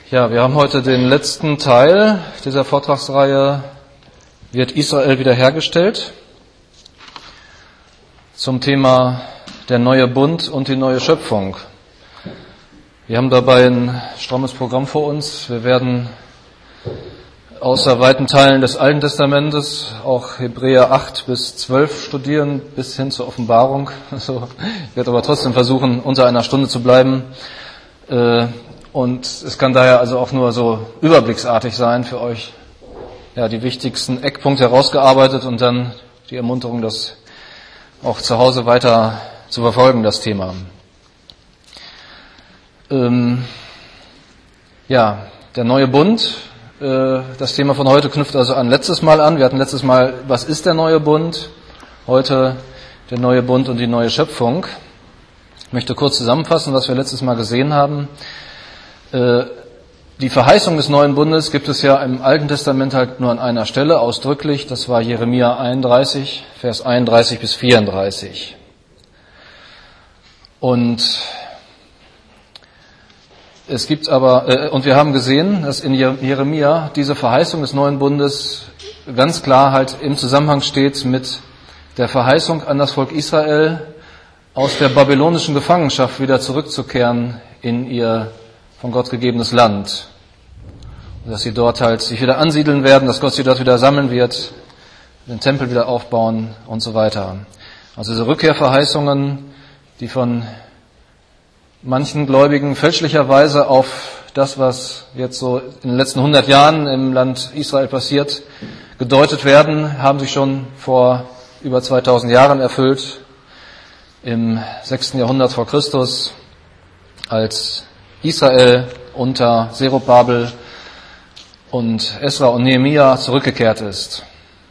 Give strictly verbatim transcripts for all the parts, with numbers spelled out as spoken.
Ja, wir haben heute den letzten Teil dieser Vortragsreihe Wird Israel wiederhergestellt? Zum Thema der neue Bund und die neue Schöpfung. Wir haben dabei ein strammes Programm vor uns. Wir werden außer weiten Teilen des Alten Testamentes auch Hebräer acht bis zwölf studieren, bis hin zur Offenbarung. Also, ich werde aber trotzdem versuchen, unter einer Stunde zu bleiben. Und es kann daher also auch nur so überblicksartig sein für euch. Ja, die wichtigsten Eckpunkte herausgearbeitet und dann die Ermunterung, das auch zu Hause weiter zu verfolgen, das Thema. Ähm, ja, der neue Bund. Äh, das Thema von heute knüpft also an letztes Mal an. Wir hatten letztes Mal, was ist der neue Bund? Heute der neue Bund und die neue Schöpfung. Ich möchte kurz zusammenfassen, was wir letztes Mal gesehen haben. Äh, die Verheißung des neuen Bundes gibt es ja im Alten Testament halt nur an einer Stelle ausdrücklich. Das war Jeremia einunddreißig, Vers einunddreißig bis vierunddreißig. Und es gibt aber, äh, und wir haben gesehen, dass in Jeremia diese Verheißung des neuen Bundes ganz klar halt im Zusammenhang steht mit der Verheißung an das Volk Israel, aus der babylonischen Gefangenschaft wieder zurückzukehren in ihr von Gott gegebenes Land. Dass sie dort halt sich wieder ansiedeln werden, dass Gott sie dort wieder sammeln wird, den Tempel wieder aufbauen und so weiter. Also diese Rückkehrverheißungen, die von manchen Gläubigen fälschlicherweise auf das, was jetzt so in den letzten hundert Jahren im Land Israel passiert, gedeutet werden, haben sich schon vor über zweitausend Jahren erfüllt, im sechsten Jahrhundert vor Christus, als Israel unter Zerubabel und Esra und Nehemia zurückgekehrt ist.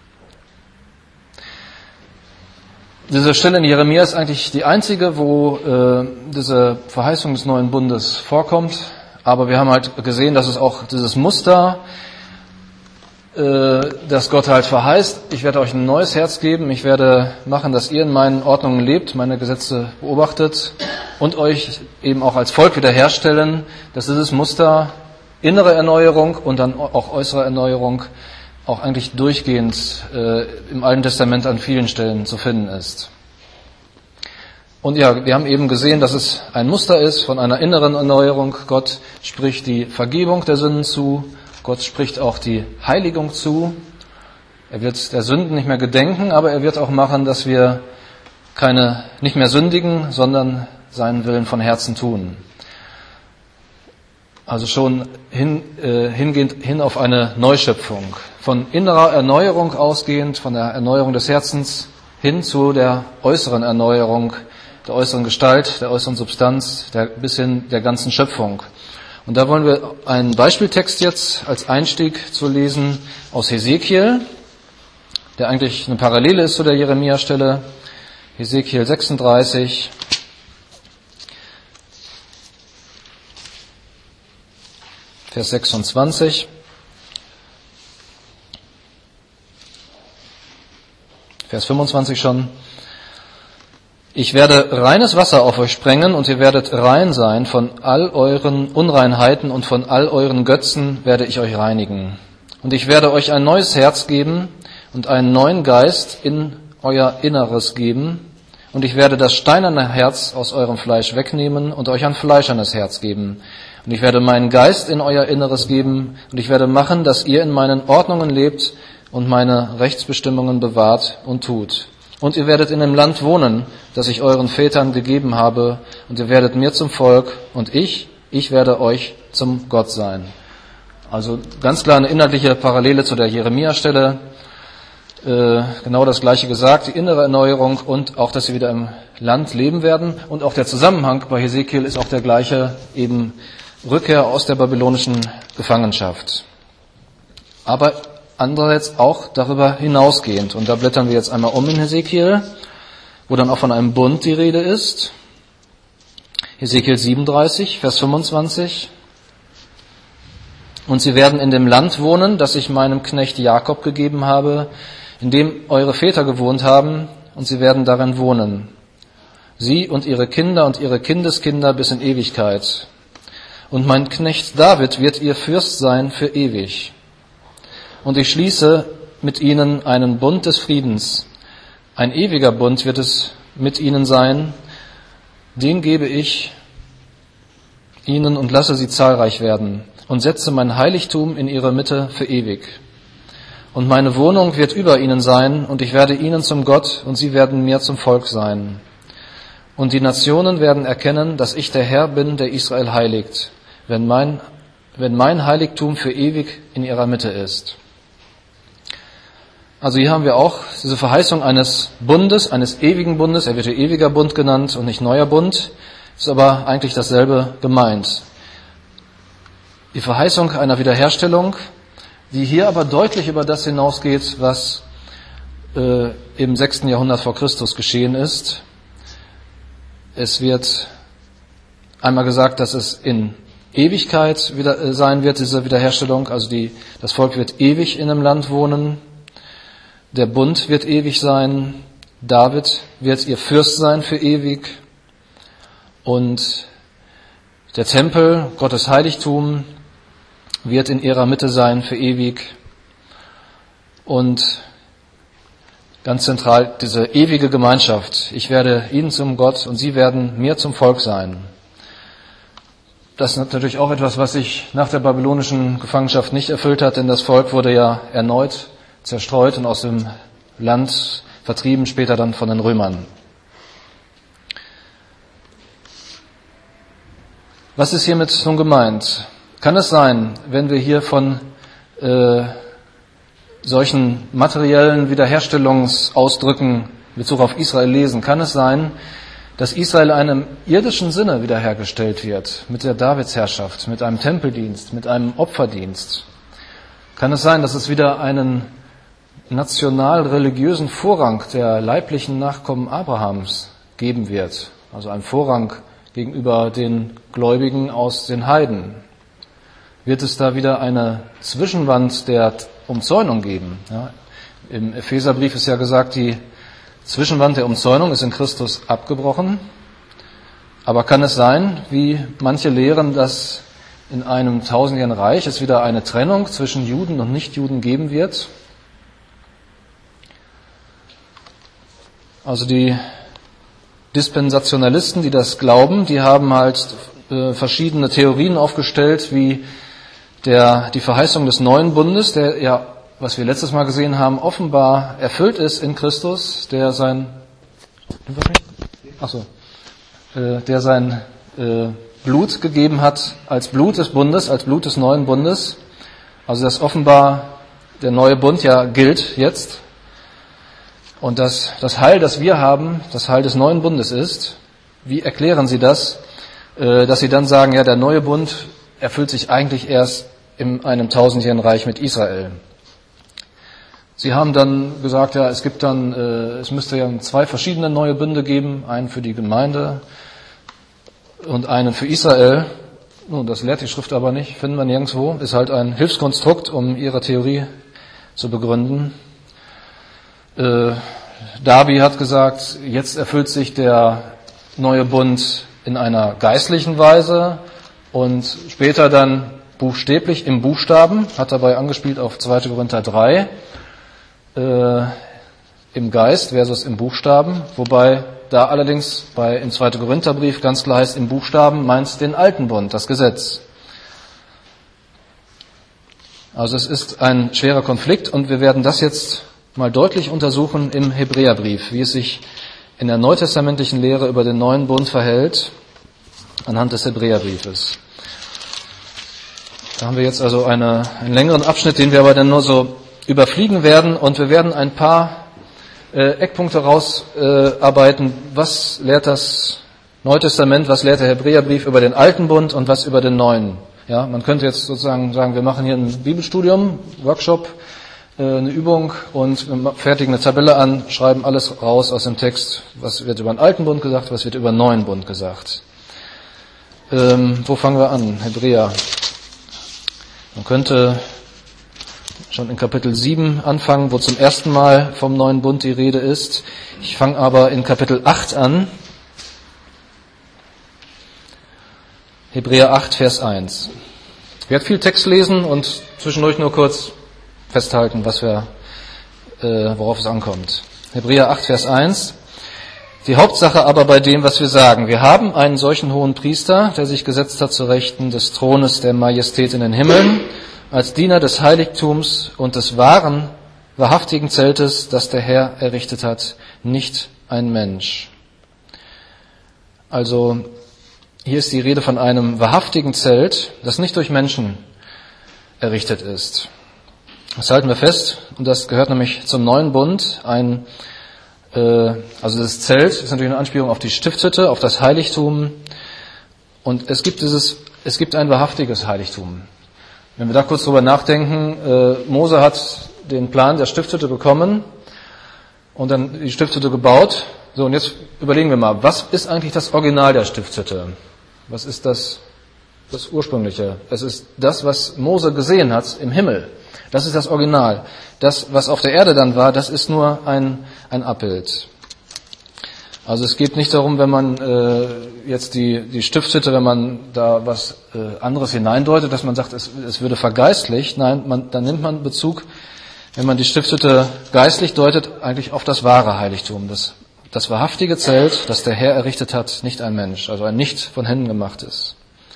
Diese Stelle in Jeremia ist eigentlich die einzige, wo äh, diese Verheißung des neuen Bundes vorkommt. Aber wir haben halt gesehen, dass es auch dieses Muster, äh, das Gott halt verheißt, ich werde euch ein neues Herz geben, ich werde machen, dass ihr in meinen Ordnungen lebt, meine Gesetze beobachtet und euch eben auch als Volk wiederherstellen, dass dieses Muster innere Erneuerung und dann auch äußere Erneuerung auch eigentlich durchgehend äh, im Alten Testament an vielen Stellen zu finden ist. Und ja, wir haben eben gesehen, dass es ein Muster ist von einer inneren Erneuerung. Gott spricht die Vergebung der Sünden zu, Gott spricht auch die Heiligung zu. Er wird der Sünden nicht mehr gedenken, aber er wird auch machen, dass wir keine nicht mehr sündigen, sondern seinen Willen von Herzen tun. Also schon hin, äh, hingehend hin auf eine Neuschöpfung. Von innerer Erneuerung ausgehend, von der Erneuerung des Herzens hin zu der äußeren Erneuerung, der äußeren Gestalt, der äußeren Substanz, der, bis hin der ganzen Schöpfung. Und da wollen wir einen Beispieltext jetzt als Einstieg zu lesen aus Hesekiel, der eigentlich eine Parallele ist zu der Jeremia-Stelle. Hesekiel sechsunddreißig. Vers sechsundzwanzig. Vers fünfundzwanzig schon. Ich werde reines Wasser auf euch sprengen und ihr werdet rein sein. Von all euren Unreinheiten und von all euren Götzen werde ich euch reinigen. Und ich werde euch ein neues Herz geben und einen neuen Geist in euer Inneres geben. Und ich werde das steinerne Herz aus eurem Fleisch wegnehmen und euch ein fleischernes Herz geben. Und ich werde meinen Geist in euer Inneres geben und ich werde machen, dass ihr in meinen Ordnungen lebt und meine Rechtsbestimmungen bewahrt und tut. Und ihr werdet in dem Land wohnen, das ich euren Vätern gegeben habe, und ihr werdet mir zum Volk und ich, ich werde euch zum Gott sein. Also ganz klar eine inhaltliche Parallele zu der Jeremia-Stelle. Äh, genau das Gleiche gesagt, die innere Erneuerung und auch, dass sie wieder im Land leben werden. Und auch der Zusammenhang bei Hesekiel ist auch der gleiche, eben Rückkehr aus der babylonischen Gefangenschaft. Aber andererseits auch darüber hinausgehend. Und da blättern wir jetzt einmal um in Hesekiel, wo dann auch von einem Bund die Rede ist. Hesekiel siebenunddreißig, Vers fünfundzwanzig. Und sie werden in dem Land wohnen, das ich meinem Knecht Jakob gegeben habe, in dem eure Väter gewohnt haben, und sie werden darin wohnen. Sie und ihre Kinder und ihre Kindeskinder bis in Ewigkeit. Und mein Knecht David wird ihr Fürst sein für ewig. Und ich schließe mit ihnen einen Bund des Friedens. Ein ewiger Bund wird es mit ihnen sein. Den gebe ich ihnen und lasse sie zahlreich werden und setze mein Heiligtum in ihre Mitte für ewig. Und meine Wohnung wird über ihnen sein und ich werde ihnen zum Gott und sie werden mir zum Volk sein. Und die Nationen werden erkennen, dass ich der Herr bin, der Israel heiligt, wenn mein, wenn mein Heiligtum für ewig in ihrer Mitte ist. Also hier haben wir auch diese Verheißung eines Bundes, eines ewigen Bundes. Er wird hier ewiger Bund genannt und nicht neuer Bund. Ist aber eigentlich dasselbe gemeint. Die Verheißung einer Wiederherstellung, die hier aber deutlich über das hinausgeht, was äh, im sechsten Jahrhundert vor Christus geschehen ist. Es wird einmal gesagt, dass es in Ewigkeit wieder äh, sein wird, diese Wiederherstellung. Also die, das Volk wird ewig in einem Land wohnen. Der Bund wird ewig sein. David wird ihr Fürst sein für ewig. Und der Tempel, Gottes Heiligtum, wird in ihrer Mitte sein für ewig. Und ganz zentral diese ewige Gemeinschaft. Ich werde ihnen zum Gott und sie werden mir zum Volk sein. Das ist natürlich auch etwas, was sich nach der babylonischen Gefangenschaft nicht erfüllt hat, denn das Volk wurde ja erneut zerstreut und aus dem Land vertrieben, später dann von den Römern. Was ist hiermit nun gemeint? Kann es sein, wenn wir hier von äh, solchen materiellen Wiederherstellungsausdrücken in Bezug auf Israel lesen, kann es sein, dass Israel in einem irdischen Sinne wiederhergestellt wird, mit der Davidsherrschaft, mit einem Tempeldienst, mit einem Opferdienst? Kann es sein, dass es wieder einen national-religiösen Vorrang der leiblichen Nachkommen Abrahams geben wird? Also einen Vorrang gegenüber den Gläubigen aus den Heiden. Wird es da wieder eine Zwischenwand der Umzäunung geben? Ja, im Epheserbrief ist ja gesagt, die Zwischenwand der Umzäunung ist in Christus abgebrochen. Aber kann es sein, wie manche lehren, dass in einem tausendjährigen Reich es wieder eine Trennung zwischen Juden und Nichtjuden geben wird? Also die Dispensationalisten, die das glauben, die haben halt äh, verschiedene Theorien aufgestellt, wie der, die Verheißung des neuen Bundes, der ja, was wir letztes Mal gesehen haben, offenbar erfüllt ist in Christus, der sein, ach so, äh, der sein äh, Blut gegeben hat als Blut des Bundes, als Blut des neuen Bundes. Also dass offenbar der neue Bund ja gilt jetzt. Und dass das Heil, das wir haben, das Heil des neuen Bundes ist. Wie erklären Sie das, dass Sie dann sagen, ja, der neue Bund erfüllt sich eigentlich erst in einem tausendjährigen Reich mit Israel? Sie haben dann gesagt, ja, es gibt dann, es müsste ja zwei verschiedene neue Bünde geben, einen für die Gemeinde und einen für Israel. Nun, das lehrt die Schrift aber nicht, finden wir nirgendwo. Ist halt ein Hilfskonstrukt, um ihre Theorie zu begründen. Äh, Darby hat gesagt, jetzt erfüllt sich der neue Bund in einer geistlichen Weise und später dann buchstäblich im Buchstaben, hat dabei angespielt auf zweiter Korinther drei, äh, im Geist versus im Buchstaben, wobei da allerdings bei im zweiten Korintherbrief ganz klar heißt, im Buchstaben meint den alten Bund, das Gesetz. Also es ist ein schwerer Konflikt und wir werden das jetzt mal deutlich untersuchen im Hebräerbrief, wie es sich in der neutestamentlichen Lehre über den neuen Bund verhält, anhand des Hebräerbriefes. Da haben wir jetzt also eine, einen längeren Abschnitt, den wir aber dann nur so überfliegen werden und wir werden ein paar äh, Eckpunkte rausarbeiten. Äh, was lehrt das Neue Testament, was lehrt der Hebräerbrief über den alten Bund und was über den neuen? Ja, man könnte jetzt sozusagen sagen, wir machen hier ein Bibelstudium, Workshop, eine Übung und wir fertigen eine Tabelle an, schreiben alles raus aus dem Text, was wird über den alten Bund gesagt, was wird über den neuen Bund gesagt. Ähm, wo fangen wir an? Hebräer. Man könnte schon in Kapitel sieben anfangen, wo zum ersten Mal vom neuen Bund die Rede ist. Ich fange aber in Kapitel acht an. Hebräer acht, Vers eins. Ich werde viel Text lesen und zwischendurch nur kurz festhalten, was wir, äh, worauf es ankommt. Hebräer acht, Vers eins. Die Hauptsache aber bei dem, was wir sagen. Wir haben einen solchen hohen Priester, der sich gesetzt hat zu Rechten des Thrones der Majestät in den Himmeln, als Diener des Heiligtums und des wahren, wahrhaftigen Zeltes, das der Herr errichtet hat, nicht ein Mensch. Also hier ist die Rede von einem wahrhaftigen Zelt, das nicht durch Menschen errichtet ist. Das halten wir fest, und das gehört nämlich zum neuen Bund. Ein, äh, also das Zelt ist natürlich eine Anspielung auf die Stiftshütte, auf das Heiligtum. Und es gibt dieses, es gibt ein wahrhaftiges Heiligtum. Wenn wir da kurz drüber nachdenken, äh, Mose hat den Plan der Stiftshütte bekommen und dann die Stiftshütte gebaut. So, und jetzt überlegen wir mal, was ist eigentlich das Original der Stiftshütte? Was ist das, das Ursprüngliche? Es ist das, was Mose gesehen hat im Himmel. Das ist das Original. Das, was auf der Erde dann war, das ist nur ein, ein Abbild. Also es geht nicht darum, wenn man äh, jetzt die, die Stiftshütte, wenn man da was äh, anderes hineindeutet, dass man sagt, es, es würde vergeistlicht. Nein, man, dann nimmt man Bezug, wenn man die Stiftshütte geistlich deutet, eigentlich auf das wahre Heiligtum. Das, das wahrhaftige Zelt, das der Herr errichtet hat, nicht ein Mensch, also ein nicht von Händen gemachtes.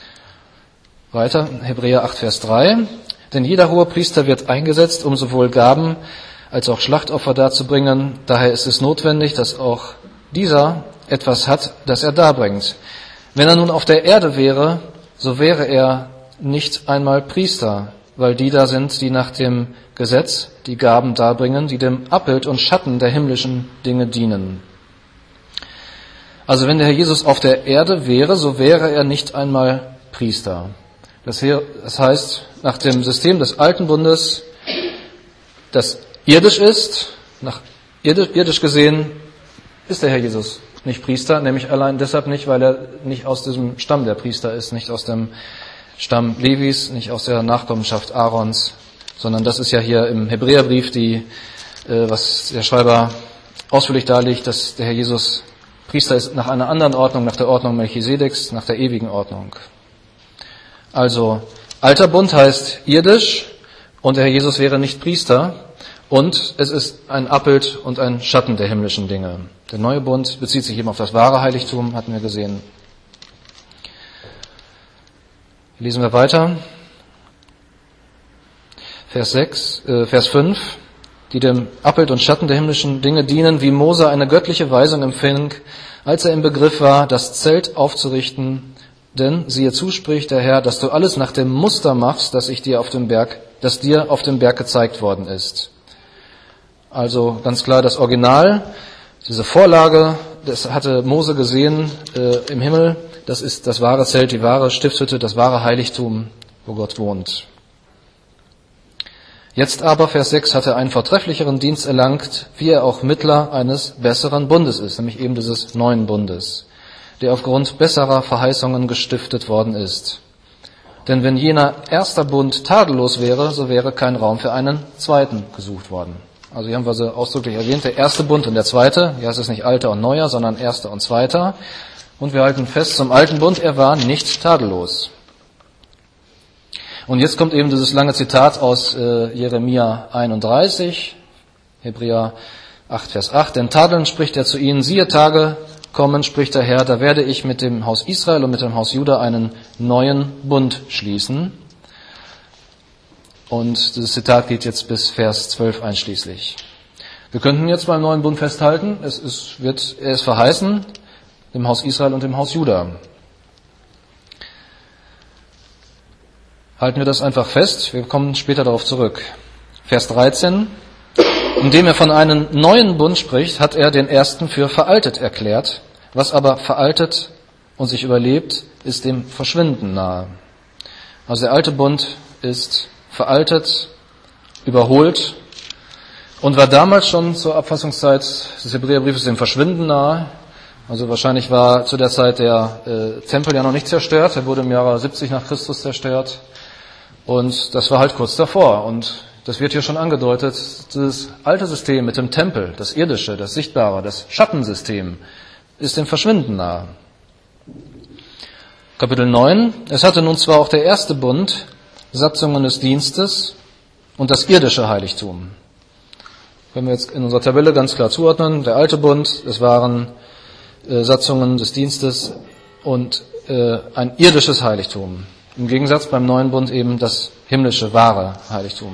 Weiter, Hebräer acht, Vers drei. Denn jeder hohe Priester wird eingesetzt, um sowohl Gaben als auch Schlachtopfer darzubringen. Daher ist es notwendig, dass auch dieser etwas hat, das er darbringt. Wenn er nun auf der Erde wäre, so wäre er nicht einmal Priester, weil die da sind, die nach dem Gesetz die Gaben darbringen, die dem Abbild und Schatten der himmlischen Dinge dienen. Also wenn der Herr Jesus auf der Erde wäre, so wäre er nicht einmal Priester. Das heißt, nach dem System des Alten Bundes, das irdisch ist, nach irdisch, irdisch gesehen, ist der Herr Jesus nicht Priester, nämlich allein deshalb nicht, weil er nicht aus diesem Stamm der Priester ist, nicht aus dem Stamm Levis, nicht aus der Nachkommenschaft Aarons, sondern das ist ja hier im Hebräerbrief, die, äh, was der Schreiber ausführlich darlegt, dass der Herr Jesus Priester ist nach einer anderen Ordnung, nach der Ordnung Melchisedeks, nach der ewigen Ordnung. Also, alter Bund heißt irdisch und der Herr Jesus wäre nicht Priester und es ist ein Abbild und ein Schatten der himmlischen Dinge. Der neue Bund bezieht sich eben auf das wahre Heiligtum, hatten wir gesehen. Lesen wir weiter. Vers sechs, äh, Vers fünf. Die dem Abbild und Schatten der himmlischen Dinge dienen, wie Mose eine göttliche Weisung empfing, als er im Begriff war, das Zelt aufzurichten. Denn siehe zu, spricht der Herr, dass du alles nach dem Muster machst, das ich dir auf dem Berg, das dir auf dem Berg gezeigt worden ist. Also ganz klar das Original, diese Vorlage, das hatte Mose gesehen äh, im Himmel. Das ist das wahre Zelt, die wahre Stiftshütte, das wahre Heiligtum, wo Gott wohnt. Jetzt aber, Vers sechs, hat er einen vortrefflicheren Dienst erlangt, wie er auch Mittler eines besseren Bundes ist, nämlich eben dieses neuen Bundes, der aufgrund besserer Verheißungen gestiftet worden ist. Denn wenn jener erster Bund tadellos wäre, so wäre kein Raum für einen zweiten gesucht worden. Also hier haben wir so ausdrücklich erwähnt, der erste Bund und der zweite, hier heißt es nicht alter und neuer, sondern erster und zweiter. Und wir halten fest, zum alten Bund, er war nicht tadellos. Und jetzt kommt eben dieses lange Zitat aus äh, Jeremia einunddreißig, Hebräer acht, Vers acht. Denn tadelnd spricht er zu ihnen, siehe Tage kommen, spricht der Herr, da werde ich mit dem Haus Israel und mit dem Haus Juda einen neuen Bund schließen. Und dieses Zitat geht jetzt bis Vers zwölf einschließlich. Wir könnten jetzt beim neuen Bund festhalten, es ist, wird, er ist verheißen, dem Haus Israel und dem Haus Juda. Halten wir das einfach fest, wir kommen später darauf zurück. Vers dreizehn. Indem er von einem neuen Bund spricht, hat er den ersten für veraltet erklärt. Was aber veraltet und sich überlebt, ist dem Verschwinden nahe. Also der alte Bund ist veraltet, überholt und war damals schon zur Abfassungszeit des Hebräerbriefes dem Verschwinden nahe. Also wahrscheinlich war zu der Zeit der äh, Tempel ja noch nicht zerstört. Er wurde im Jahre siebzig nach Christus zerstört. Und das war halt kurz davor. Und das wird hier schon angedeutet, dieses alte System mit dem Tempel, das irdische, das sichtbare, das Schattensystem, ist dem Verschwinden nahe. Kapitel neun. Es hatte nun zwar auch der erste Bund Satzungen des Dienstes und das irdische Heiligtum. Können wir jetzt in unserer Tabelle ganz klar zuordnen. Der alte Bund, es waren äh, Satzungen des Dienstes und äh, ein irdisches Heiligtum. Im Gegensatz beim neuen Bund eben das himmlische, wahre Heiligtum.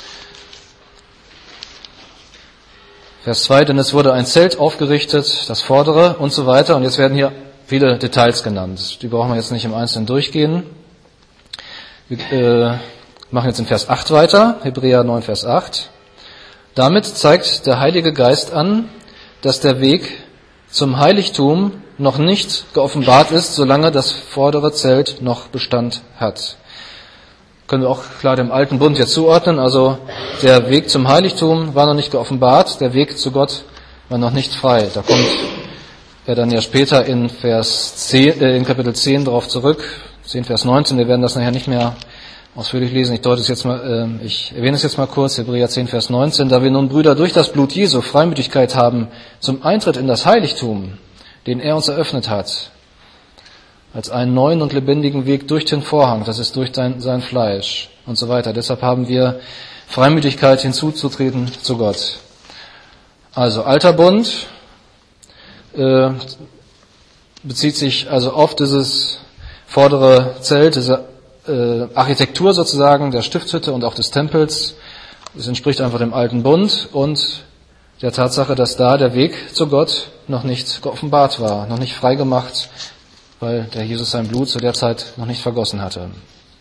Vers zwei, denn es wurde ein Zelt aufgerichtet, das vordere und so weiter. Und jetzt werden hier viele Details genannt. Die brauchen wir jetzt nicht im Einzelnen durchgehen. Wir äh, machen jetzt in Vers acht weiter, Hebräer neun, Vers acht. Damit zeigt der Heilige Geist an, dass der Weg zum Heiligtum noch nicht geoffenbart ist, solange das vordere Zelt noch Bestand hat. Können wir auch klar dem alten Bund jetzt zuordnen. Also der Weg zum Heiligtum war noch nicht geoffenbart, der Weg zu Gott war noch nicht frei. Da kommt er dann ja später in Vers zehn, äh, in Kapitel zehn darauf zurück, zehn Vers neunzehn. Wir werden das nachher nicht mehr ausführlich lesen. Ich deute es jetzt mal, äh, ich erwähne es jetzt mal kurz, Hebräer zehn, Vers neunzehn. Da wir nun, Brüder, durch das Blut Jesu Freimütigkeit haben zum Eintritt in das Heiligtum, den er uns eröffnet hat, als einen neuen und lebendigen Weg durch den Vorhang, das ist durch dein, sein Fleisch und so weiter. Deshalb haben wir Freimütigkeit hinzuzutreten zu Gott. Also alter Bund äh, bezieht sich also auf dieses vordere Zelt, diese äh, Architektur sozusagen der Stiftshütte und auch des Tempels. Es entspricht einfach dem alten Bund und der Tatsache, dass da der Weg zu Gott noch nicht geoffenbart war, noch nicht freigemacht, weil der Jesus sein Blut zu der Zeit noch nicht vergossen hatte.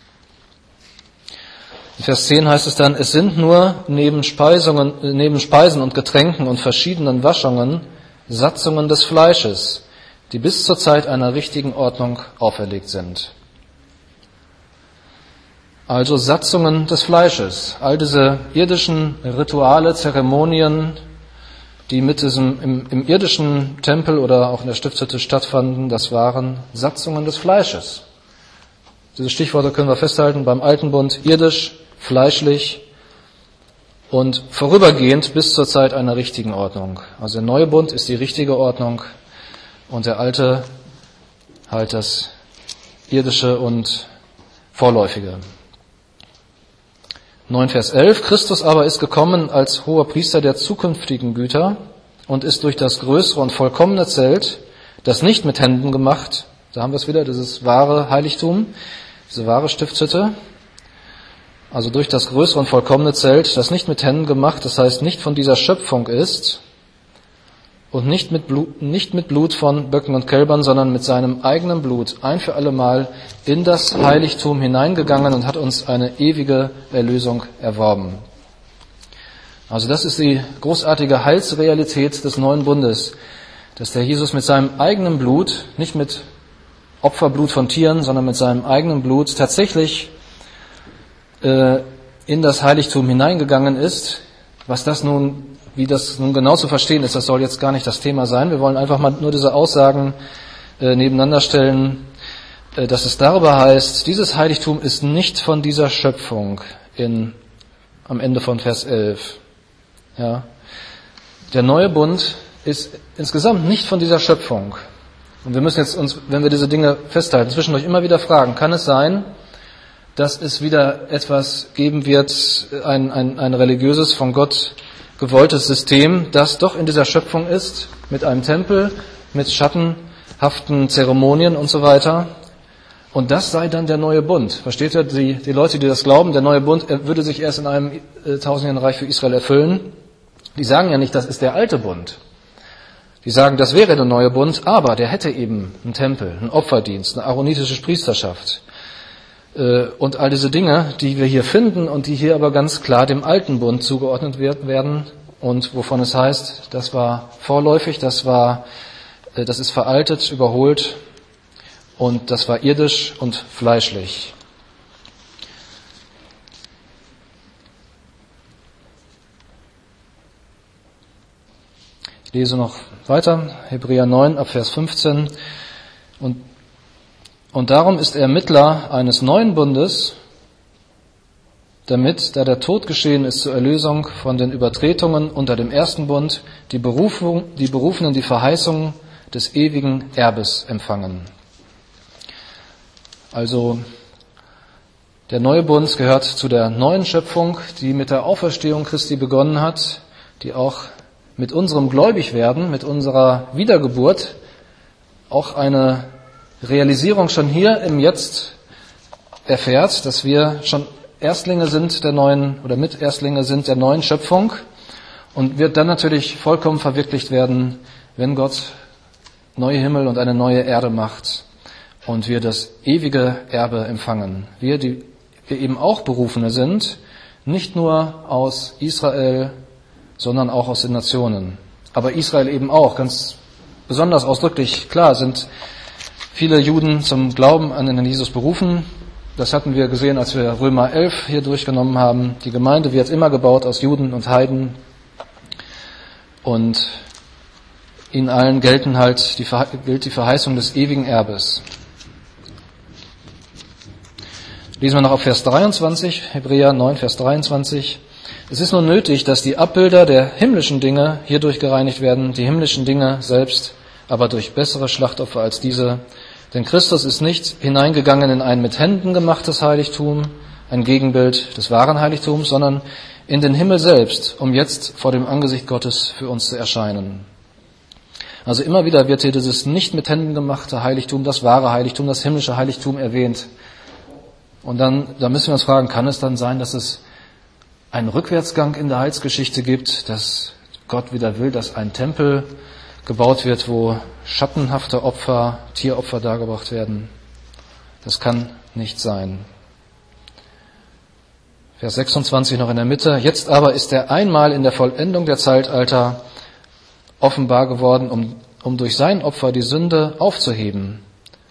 In Vers zehn heißt es dann, es sind nur neben Speisungen, neben Speisen und Getränken und verschiedenen Waschungen Satzungen des Fleisches, die bis zur Zeit einer richtigen Ordnung auferlegt sind. Also Satzungen des Fleisches, all diese irdischen Rituale, Zeremonien, die mit diesem im, im irdischen Tempel oder auch in der Stiftshütte stattfanden, das waren Satzungen des Fleisches. Diese Stichworte können wir festhalten beim alten Bund: irdisch, fleischlich und vorübergehend bis zur Zeit einer richtigen Ordnung. Also der neue Bund ist die richtige Ordnung und der alte halt das irdische und vorläufige. neun Vers elf, Christus aber ist gekommen als hoher Priester der zukünftigen Güter und ist durch das größere und vollkommene Zelt, das nicht mit Händen gemacht, da haben wir es wieder, dieses wahre Heiligtum, diese wahre Stiftshütte, also durch das größere und vollkommene Zelt, das nicht mit Händen gemacht, das heißt nicht von dieser Schöpfung ist und nicht mit Blut, nicht mit Blut von Böcken und Kälbern, sondern mit seinem eigenen Blut ein für alle Mal in das Heiligtum hineingegangen und hat uns eine ewige Erlösung erworben. Also das ist die großartige Heilsrealität des neuen Bundes, dass der Jesus mit seinem eigenen Blut, nicht mit Opferblut von Tieren, sondern mit seinem eigenen Blut tatsächlich äh, in das Heiligtum hineingegangen ist. Was das nun Wie das nun genau zu verstehen ist, das soll jetzt gar nicht das Thema sein. Wir wollen einfach mal nur diese Aussagen äh, nebeneinander stellen, äh, dass es darüber heißt, dieses Heiligtum ist nicht von dieser Schöpfung in, am Ende von Vers elf. Ja. Der neue Bund ist insgesamt nicht von dieser Schöpfung. Und wir müssen jetzt uns, wenn wir diese Dinge festhalten, zwischendurch immer wieder fragen, kann es sein, dass es wieder etwas geben wird, ein, ein, ein religiöses, von Gott gewolltes System, das doch in dieser Schöpfung ist, mit einem Tempel, mit schattenhaften Zeremonien und so weiter. Und das sei dann der neue Bund. Versteht ihr, die, die Leute, die das glauben, der neue Bund würde sich erst in einem äh, Tausendjährigen für Israel erfüllen. Die sagen ja nicht, das ist der alte Bund. Die sagen, das wäre der neue Bund, aber der hätte eben einen Tempel, einen Opferdienst, eine aaronitische Priesterschaft. Äh, und all diese Dinge, die wir hier finden und die hier aber ganz klar dem alten Bund zugeordnet werden und wovon es heißt, das war vorläufig, das war, äh, das ist veraltet, überholt und das war irdisch und fleischlich. Ich lese noch weiter, Hebräer neun, ab Vers fünfzehn. Und, und darum ist er Mittler eines neuen Bundes, damit, da der Tod geschehen ist zur Erlösung von den Übertretungen unter dem ersten Bund, die, Berufung, die Berufenen die Verheißung des ewigen Erbes empfangen. Also der neue Bund gehört zu der neuen Schöpfung, die mit der Auferstehung Christi begonnen hat, die auch mit unserem Gläubigwerden, mit unserer Wiedergeburt auch eine Realisierung schon hier im Jetzt erfährt, dass wir schon Erstlinge sind der neuen oder Miterstlinge sind der neuen Schöpfung und wird dann natürlich vollkommen verwirklicht werden, wenn Gott neue Himmel und eine neue Erde macht und wir das ewige Erbe empfangen. Wir, die wir eben auch Berufene sind, nicht nur aus Israel, sondern auch aus den Nationen. Aber Israel eben auch, ganz besonders ausdrücklich, klar, sind viele Juden zum Glauben an den Jesus berufen. Das hatten wir gesehen, als wir Römer elf hier durchgenommen haben. Die Gemeinde wird immer gebaut aus Juden und Heiden. Und ihnen allen gelten halt die, gilt die Verheißung des ewigen Erbes. Lesen wir noch auf Vers dreiundzwanzig, Hebräer neun, Vers dreiundzwanzig. Es ist nur nötig, dass die Abbilder der himmlischen Dinge hierdurch gereinigt werden, die himmlischen Dinge selbst, aber durch bessere Schlachtopfer als diese. Denn Christus ist nicht hineingegangen in ein mit Händen gemachtes Heiligtum, ein Gegenbild des wahren Heiligtums, sondern in den Himmel selbst, um jetzt vor dem Angesicht Gottes für uns zu erscheinen. Also immer wieder wird hier dieses nicht mit Händen gemachte Heiligtum, das wahre Heiligtum, das himmlische Heiligtum erwähnt. Und dann, da müssen wir uns fragen, kann es dann sein, dass es einen Rückwärtsgang in der Heilsgeschichte gibt, dass Gott wieder will, dass ein Tempel gebaut wird, wo schattenhafte Opfer, Tieropfer dargebracht werden? Das kann nicht sein. Vers sechsundzwanzig noch in der Mitte. Jetzt aber ist er einmal in der Vollendung der Zeitalter offenbar geworden, um, um durch sein Opfer die Sünde aufzuheben.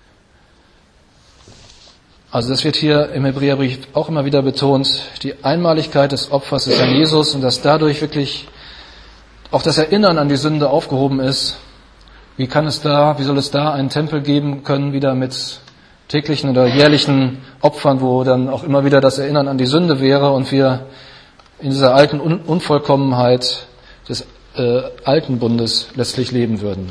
Also das wird hier im Hebräerbrief auch immer wieder betont, die Einmaligkeit des Opfers des Herrn Jesus und dass dadurch wirklich auch das Erinnern an die Sünde aufgehoben ist. Wie kann es da, wie soll es da einen Tempel geben können, wieder mit täglichen oder jährlichen Opfern, wo dann auch immer wieder das Erinnern an die Sünde wäre und wir in dieser alten Un- Unvollkommenheit des äh, alten Bundes letztlich leben würden.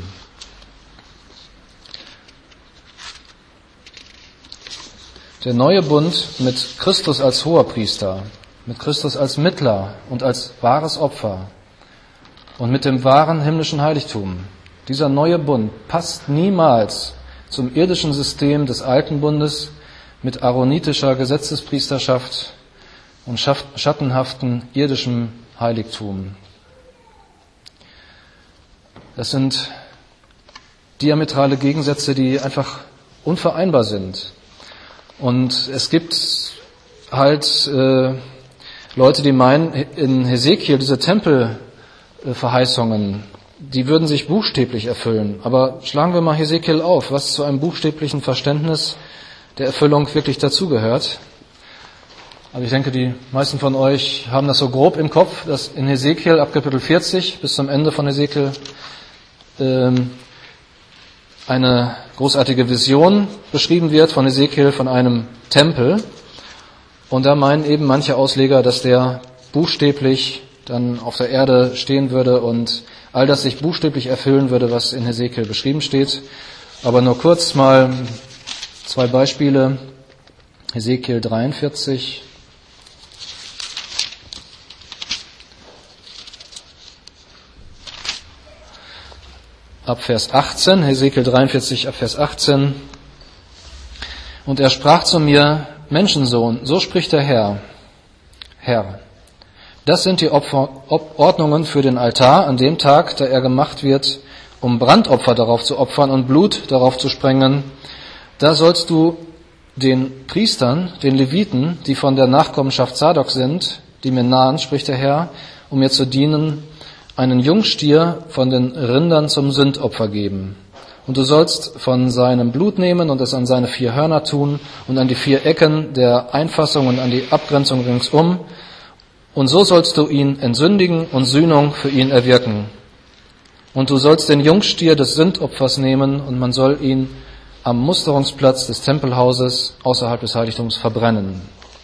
Der neue Bund mit Christus als Hoherpriester, mit Christus als Mittler und als wahres Opfer und mit dem wahren himmlischen Heiligtum. Dieser neue Bund passt niemals zum irdischen System des alten Bundes mit aaronitischer Gesetzespriesterschaft und schattenhaften irdischem Heiligtum. Das sind diametrale Gegensätze, die einfach unvereinbar sind. Und es gibt halt äh, Leute, die meinen, in Hesekiel diese Tempelverheißungen, die würden sich buchstäblich erfüllen. Aber schlagen wir mal Hesekiel auf, was zu einem buchstäblichen Verständnis der Erfüllung wirklich dazugehört. Also ich denke, die meisten von euch haben das so grob im Kopf, dass in Hesekiel ab Kapitel vierzig bis zum Ende von Hesekiel ähm, eine großartige Vision beschrieben wird von Hesekiel von einem Tempel. Und da meinen eben manche Ausleger, dass der buchstäblich dann auf der Erde stehen würde und all das sich buchstäblich erfüllen würde, was in Hesekiel beschrieben steht. Aber nur kurz mal zwei Beispiele. Hesekiel dreiundvierzig. Ab Vers achtzehn, Hesekiel dreiundvierzig ab Vers achtzehn. Und er sprach zu mir, Menschensohn, so spricht der Herr, Herr, das sind die Opfer, Ordnungen für den Altar an dem Tag, da er gemacht wird, um Brandopfer darauf zu opfern und Blut darauf zu sprengen. Da sollst du den Priestern, den Leviten, die von der Nachkommenschaft Zadok sind, die mir nahen, spricht der Herr, um mir zu dienen, einen Jungstier von den Rindern zum Sündopfer geben. Und du sollst von seinem Blut nehmen und es an seine vier Hörner tun und an die vier Ecken der Einfassung und an die Abgrenzung ringsum. Und so sollst du ihn entsündigen und Sühnung für ihn erwirken. Und du sollst den Jungstier des Sündopfers nehmen und man soll ihn am Musterungsplatz des Tempelhauses außerhalb des Heiligtums verbrennen.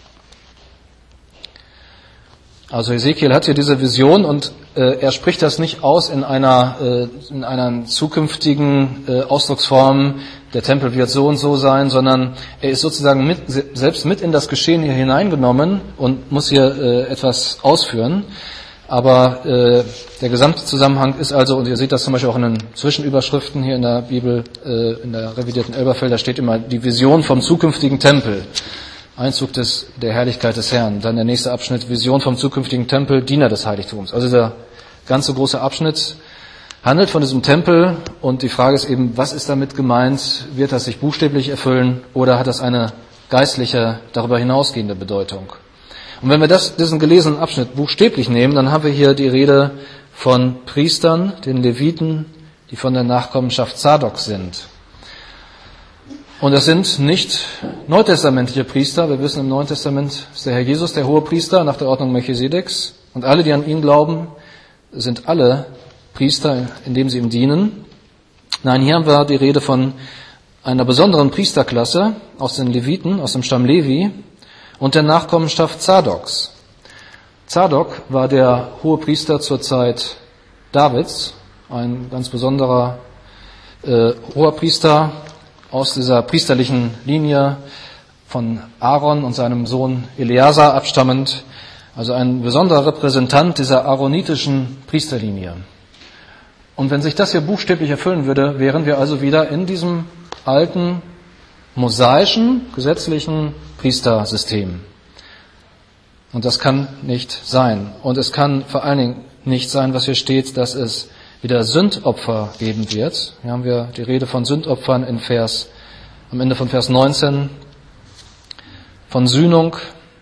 Also Hesekiel hat hier diese Vision und äh, er spricht das nicht aus in einer, äh, in einer zukünftigen äh, Ausdrucksform, der Tempel wird so und so sein, sondern er ist sozusagen mit, selbst mit in das Geschehen hier hineingenommen und muss hier äh, etwas ausführen. Aber äh, der gesamte Zusammenhang ist also, und ihr seht das zum Beispiel auch in den Zwischenüberschriften hier in der Bibel, äh, in der revidierten Elberfelder steht immer die Vision vom zukünftigen Tempel. Einzug des, der Herrlichkeit des Herrn. Dann der nächste Abschnitt, Vision vom zukünftigen Tempel, Diener des Heiligtums. Also der ganze große Abschnitt handelt von diesem Tempel und die Frage ist eben, was ist damit gemeint? Wird das sich buchstäblich erfüllen oder hat das eine geistliche, darüber hinausgehende Bedeutung? Und wenn wir das, diesen gelesenen Abschnitt buchstäblich nehmen, dann haben wir hier die Rede von Priestern, den Leviten, die von der Nachkommenschaft Zadoks sind. Und das sind nicht neutestamentliche Priester. Wir wissen, im Neuen Testament ist der Herr Jesus der hohe Priester nach der Ordnung Melchisedeks. Und alle, die an ihn glauben, sind alle Priester, indem sie ihm dienen. Nein, hier haben wir die Rede von einer besonderen Priesterklasse aus den Leviten, aus dem Stamm Levi und der Nachkommenschaft Zadoks. Zadok war der hohe Priester zur Zeit Davids, ein ganz besonderer äh, hoher Priester aus dieser priesterlichen Linie von Aaron und seinem Sohn Eleazar abstammend, also ein besonderer Repräsentant dieser aaronitischen Priesterlinie. Und wenn sich das hier buchstäblich erfüllen würde, wären wir also wieder in diesem alten, mosaischen, gesetzlichen Priestersystem. Und das kann nicht sein. Und es kann vor allen Dingen nicht sein, was hier steht, dass es wieder Sündopfer geben wird. Hier haben wir die Rede von Sündopfern in Vers, am Ende von Vers neunzehn, von Sühnung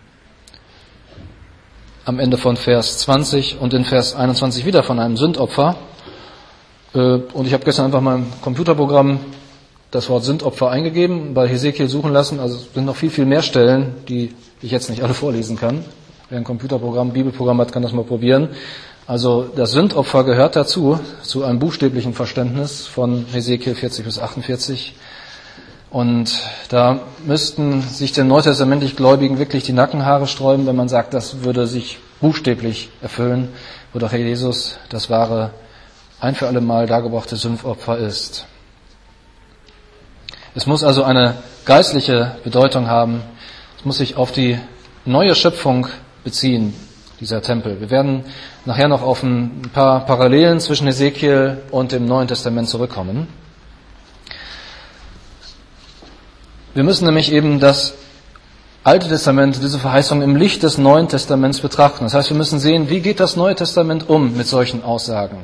am Ende von Vers zwanzig und in Vers einundzwanzig wieder von einem Sündopfer. Und ich habe gestern einfach mal im Computerprogramm das Wort Sündopfer eingegeben, bei Hesekiel suchen lassen. Also es sind noch viel, viel mehr Stellen, die ich jetzt nicht alle vorlesen kann. Wer ein Computerprogramm, Bibelprogramm hat, kann das mal probieren. Also das Sündopfer gehört dazu, zu einem buchstäblichen Verständnis von Hesekiel vierzig bis achtundvierzig. Und da müssten sich den neutestamentlich Gläubigen wirklich die Nackenhaare sträuben, wenn man sagt, das würde sich buchstäblich erfüllen, wo doch Herr Jesus das wahre, ein für alle Mal dargebrachte Sündopfer ist. Es muss also eine geistliche Bedeutung haben. Es muss sich auf die neue Schöpfung beziehen, dieser Tempel. Wir werden nachher noch auf ein paar Parallelen zwischen Hesekiel und dem Neuen Testament zurückkommen. Wir müssen nämlich eben das Alte Testament, diese Verheißung im Licht des Neuen Testaments betrachten. Das heißt, wir müssen sehen, wie geht das Neue Testament um mit solchen Aussagen.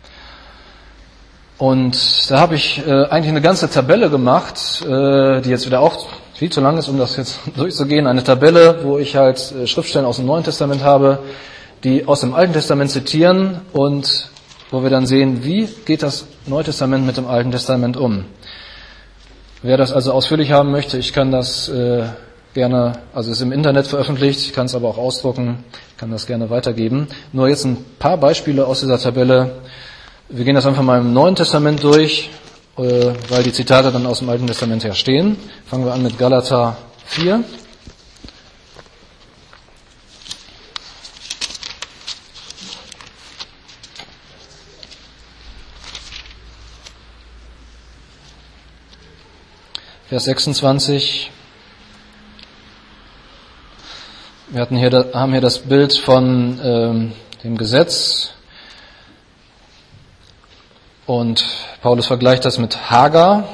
Und da habe ich äh, eigentlich eine ganze Tabelle gemacht, äh, die jetzt wieder auch viel zu lang ist, um das jetzt durchzugehen. Eine Tabelle, wo ich halt äh, Schriftstellen aus dem Neuen Testament habe, die aus dem Alten Testament zitieren und wo wir dann sehen, wie geht das Neue Testament mit dem Alten Testament um. Wer das also ausführlich haben möchte, ich kann das äh, gerne, also es ist im Internet veröffentlicht, ich kann es aber auch ausdrucken, ich kann das gerne weitergeben. Nur jetzt ein paar Beispiele aus dieser Tabelle. Wir gehen das einfach mal im Neuen Testament durch, äh, weil die Zitate dann aus dem Alten Testament her stehen. Fangen wir an mit Galater vier. Vers sechsundzwanzig. Wir hatten hier, haben hier das Bild von ähm, dem Gesetz. Und Paulus vergleicht das mit Hagar.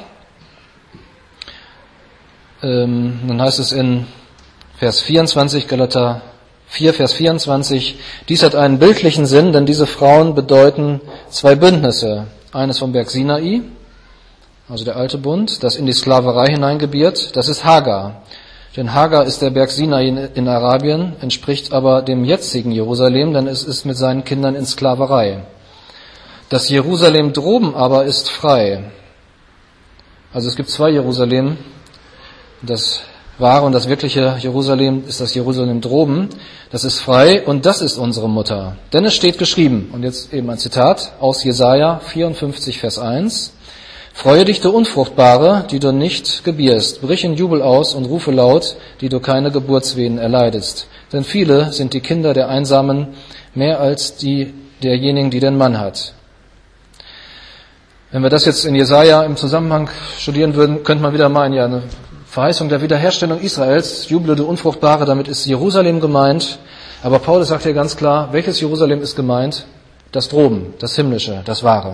Ähm, dann heißt es in Vers vierundzwanzig, Galater vier, Vers vierundzwanzig, dies hat einen bildlichen Sinn, denn diese Frauen bedeuten zwei Bündnisse. Eines vom Berg Sinai, also der alte Bund, das in die Sklaverei hineingebiert, das ist Hagar. Denn Hagar ist der Berg Sinai in Arabien, entspricht aber dem jetzigen Jerusalem, denn es ist mit seinen Kindern in Sklaverei. Das Jerusalem droben aber ist frei. Also es gibt zwei Jerusalem. Das wahre und das wirkliche Jerusalem ist das Jerusalem droben. Das ist frei und das ist unsere Mutter. Denn es steht geschrieben, und jetzt eben ein Zitat aus Jesaja vierundfünfzig, Vers eins. Freue dich, du Unfruchtbare, die du nicht gebierst. Brich in Jubel aus und rufe laut, die du keine Geburtswehen erleidest. Denn viele sind die Kinder der Einsamen, mehr als die derjenigen, die den Mann hat. Wenn wir das jetzt in Jesaja im Zusammenhang studieren würden, könnte man wieder meinen, ja, eine Verheißung der Wiederherstellung Israels, juble du Unfruchtbare, damit ist Jerusalem gemeint. Aber Paulus sagt hier ganz klar, welches Jerusalem ist gemeint? Das droben, das himmlische, das wahre.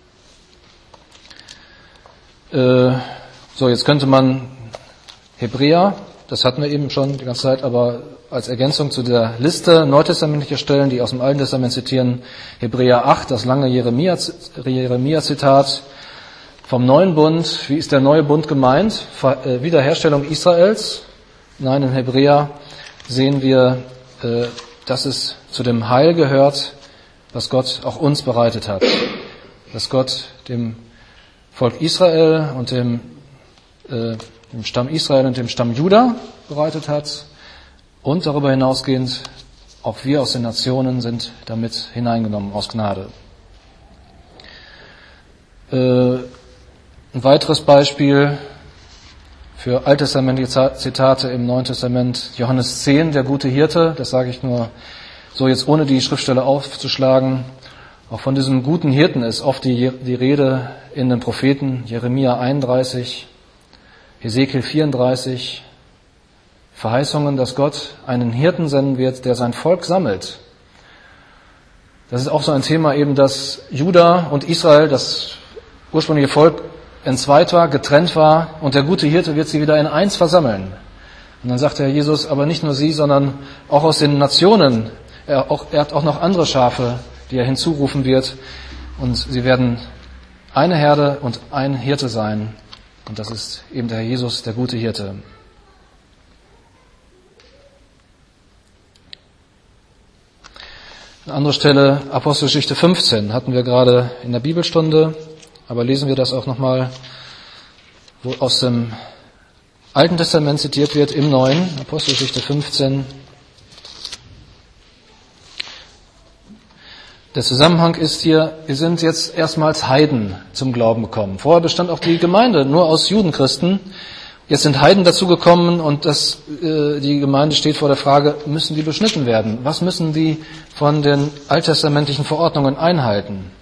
Äh, so, jetzt könnte man Hebräer, das hatten wir eben schon die ganze Zeit, aber als Ergänzung zu der Liste neutestamentlicher Stellen, die aus dem Alten Testament zitieren, Hebräer acht, das lange Jeremia-Zitat vom neuen Bund. Wie ist der neue Bund gemeint? Wiederherstellung Israels? Nein, in Hebräer sehen wir, dass es zu dem Heil gehört, was Gott auch uns bereitet hat. Dass Gott dem Volk Israel und dem, äh, dem Stamm Israel und dem Stamm Juda bereitet hat. Und darüber hinausgehend, auch wir aus den Nationen sind damit hineingenommen, aus Gnade. Äh, ein weiteres Beispiel für alttestamentliche Zitate im Neuen Testament, Johannes zehn, der gute Hirte, das sage ich nur so jetzt ohne die Schriftstelle aufzuschlagen. Auch von diesem guten Hirten ist oft die, die Rede in den Propheten, Jeremia einunddreißig, Hesekiel vierunddreißig, Verheißungen, dass Gott einen Hirten senden wird, der sein Volk sammelt. Das ist auch so ein Thema eben, dass Juda und Israel, das ursprüngliche Volk, entzweit war, getrennt war und der gute Hirte wird sie wieder in eins versammeln. Und dann sagt der Herr Jesus, aber nicht nur sie, sondern auch aus den Nationen. Er, auch, er hat auch noch andere Schafe, die er hinzurufen wird. Und sie werden eine Herde und ein Hirte sein. Und das ist eben der Herr Jesus, der gute Hirte. Eine andere Stelle, Apostelgeschichte fünfzehn, hatten wir gerade in der Bibelstunde. Aber lesen wir das auch nochmal, wo aus dem Alten Testament zitiert wird, im Neuen, Apostelgeschichte fünfzehn. Der Zusammenhang ist hier, wir sind jetzt erstmals Heiden zum Glauben gekommen. Vorher bestand auch die Gemeinde nur aus Judenchristen. Jetzt sind Heiden dazugekommen und das, äh, die Gemeinde steht vor der Frage, müssen die beschnitten werden? Was müssen die von den alttestamentlichen Verordnungen einhalten?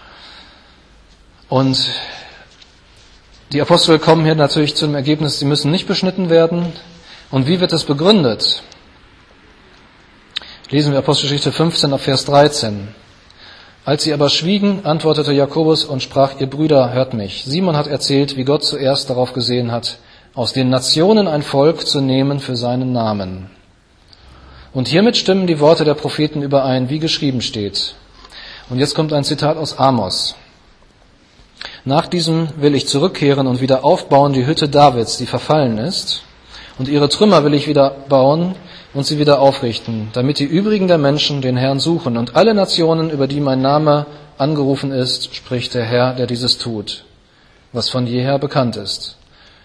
Und die Apostel kommen hier natürlich zu dem Ergebnis, sie müssen nicht beschnitten werden. Und wie wird das begründet? Lesen wir Apostelgeschichte fünfzehn ab Vers dreizehn. Als sie aber schwiegen, antwortete Jakobus und sprach, ihr Brüder, hört mich. Simon hat erzählt, wie Gott zuerst darauf gesehen hat, aus den Nationen ein Volk zu nehmen für seinen Namen. Und hiermit stimmen die Worte der Propheten überein, wie geschrieben steht. Und jetzt kommt ein Zitat aus Amos. Nach diesem will ich zurückkehren und wieder aufbauen die Hütte Davids, die verfallen ist, und ihre Trümmer will ich wieder bauen und sie wieder aufrichten, damit die übrigen der Menschen den Herrn suchen und alle Nationen, über die mein Name angerufen ist, spricht der Herr, der dieses tut, was von jeher bekannt ist.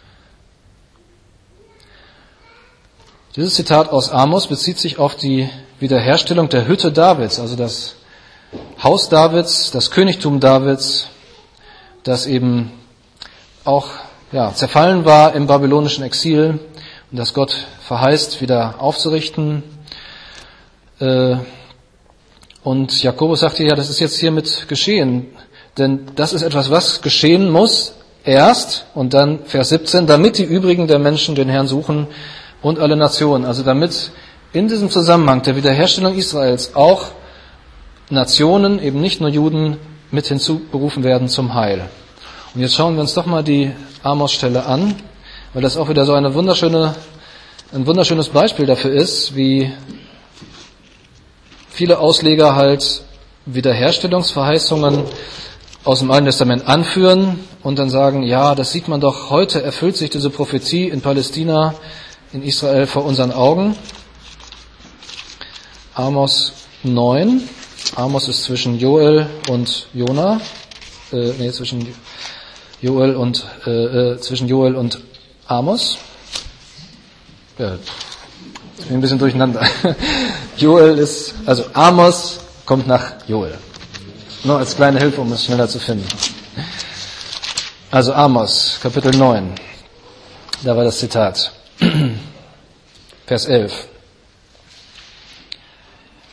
Dieses Zitat aus Amos bezieht sich auf die Wiederherstellung der Hütte Davids, also das Haus Davids, das Königtum Davids, das eben auch ja, zerfallen war im babylonischen Exil und das Gott verheißt, wieder aufzurichten. Und Jakobus sagte, ja, das ist jetzt hiermit geschehen, denn das ist etwas, was geschehen muss erst, und dann Vers siebzehn, damit die übrigen der Menschen den Herrn suchen und alle Nationen, also damit in diesem Zusammenhang der Wiederherstellung Israels auch Nationen, eben nicht nur Juden, mit hinzuberufen werden zum Heil. Und jetzt schauen wir uns doch mal die Amos-Stelle an, weil das auch wieder so eine wunderschöne, ein wunderschönes Beispiel dafür ist, wie viele Ausleger halt Wiederherstellungsverheißungen aus dem Alten Testament anführen und dann sagen, ja, das sieht man doch, heute erfüllt sich diese Prophezie in Palästina, in Israel vor unseren Augen. Amos neun. Amos ist zwischen Joel und Jona, äh, nee, zwischen Joel und äh, äh, zwischen Joel und Amos. Ja, ich bin ein bisschen durcheinander. Joel ist, also Amos kommt nach Joel. Nur als kleine Hilfe, um es schneller zu finden. Also Amos, Kapitel neun. Da war das Zitat. Vers elf.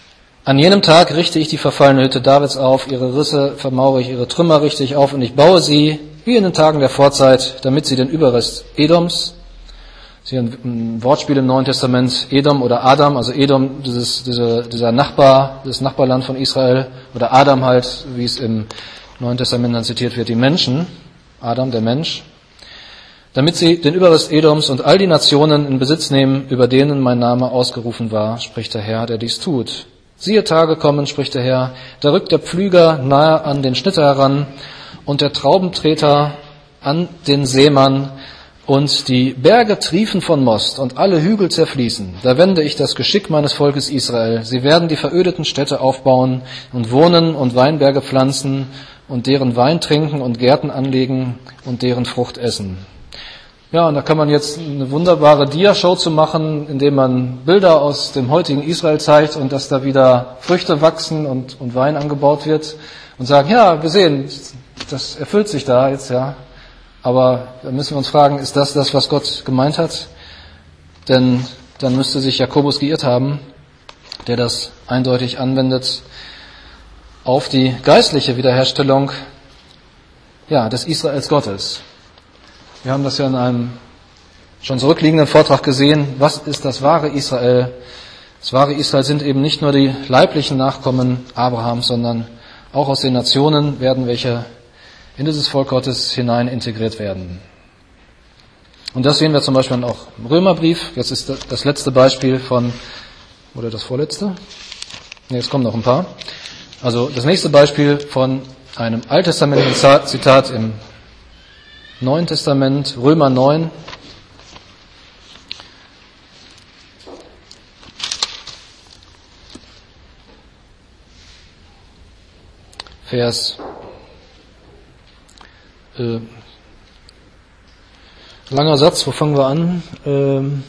An jenem Tag richte ich die verfallene Hütte Davids auf, ihre Risse vermauere ich, ihre Trümmer richte ich auf und ich baue sie, wie in den Tagen der Vorzeit, damit sie den Überrest Edoms, das ist hier ein Wortspiel im Neuen Testament, Edom oder Adam, also Edom, dieses, diese, dieser Nachbar, das Nachbarland von Israel, oder Adam halt, wie es im Neuen Testament dann zitiert wird, die Menschen, Adam, der Mensch, damit sie den Überrest Edoms und all die Nationen in Besitz nehmen, über denen mein Name ausgerufen war, spricht der Herr, der dies tut. Siehe, Tage kommen, spricht der Herr, da rückt der Pflüger nahe an den Schnitter heran und der Traubentreter an den Sämann, und die Berge triefen von Most und alle Hügel zerfließen. Da wende ich das Geschick meines Volkes Israel. Sie werden die verödeten Städte aufbauen und wohnen und Weinberge pflanzen und deren Wein trinken und Gärten anlegen und deren Frucht essen. Ja, und da kann man jetzt eine wunderbare Dia-Show zu machen, indem man Bilder aus dem heutigen Israel zeigt und dass da wieder Früchte wachsen und, und Wein angebaut wird und sagen, ja, wir sehen, das erfüllt sich da jetzt, ja. Aber da müssen wir uns fragen, ist das das, was Gott gemeint hat? Denn dann müsste sich Jakobus geirrt haben, der das eindeutig anwendet auf die geistliche Wiederherstellung, ja, des Israels Gottes. Wir haben das ja in einem schon zurückliegenden Vortrag gesehen. Was ist das wahre Israel? Das wahre Israel sind eben nicht nur die leiblichen Nachkommen Abrahams, sondern auch aus den Nationen werden welche in dieses Volk Gottes hinein integriert werden. Und das sehen wir zum Beispiel auch im Römerbrief. Jetzt ist das letzte Beispiel von, oder das vorletzte? Ne, es kommen noch ein paar. Also das nächste Beispiel von einem alttestamentlichen Zitat im Neuen Testament, Römer neun. Vers Äh, langer Satz, wo fangen wir an? Ähm,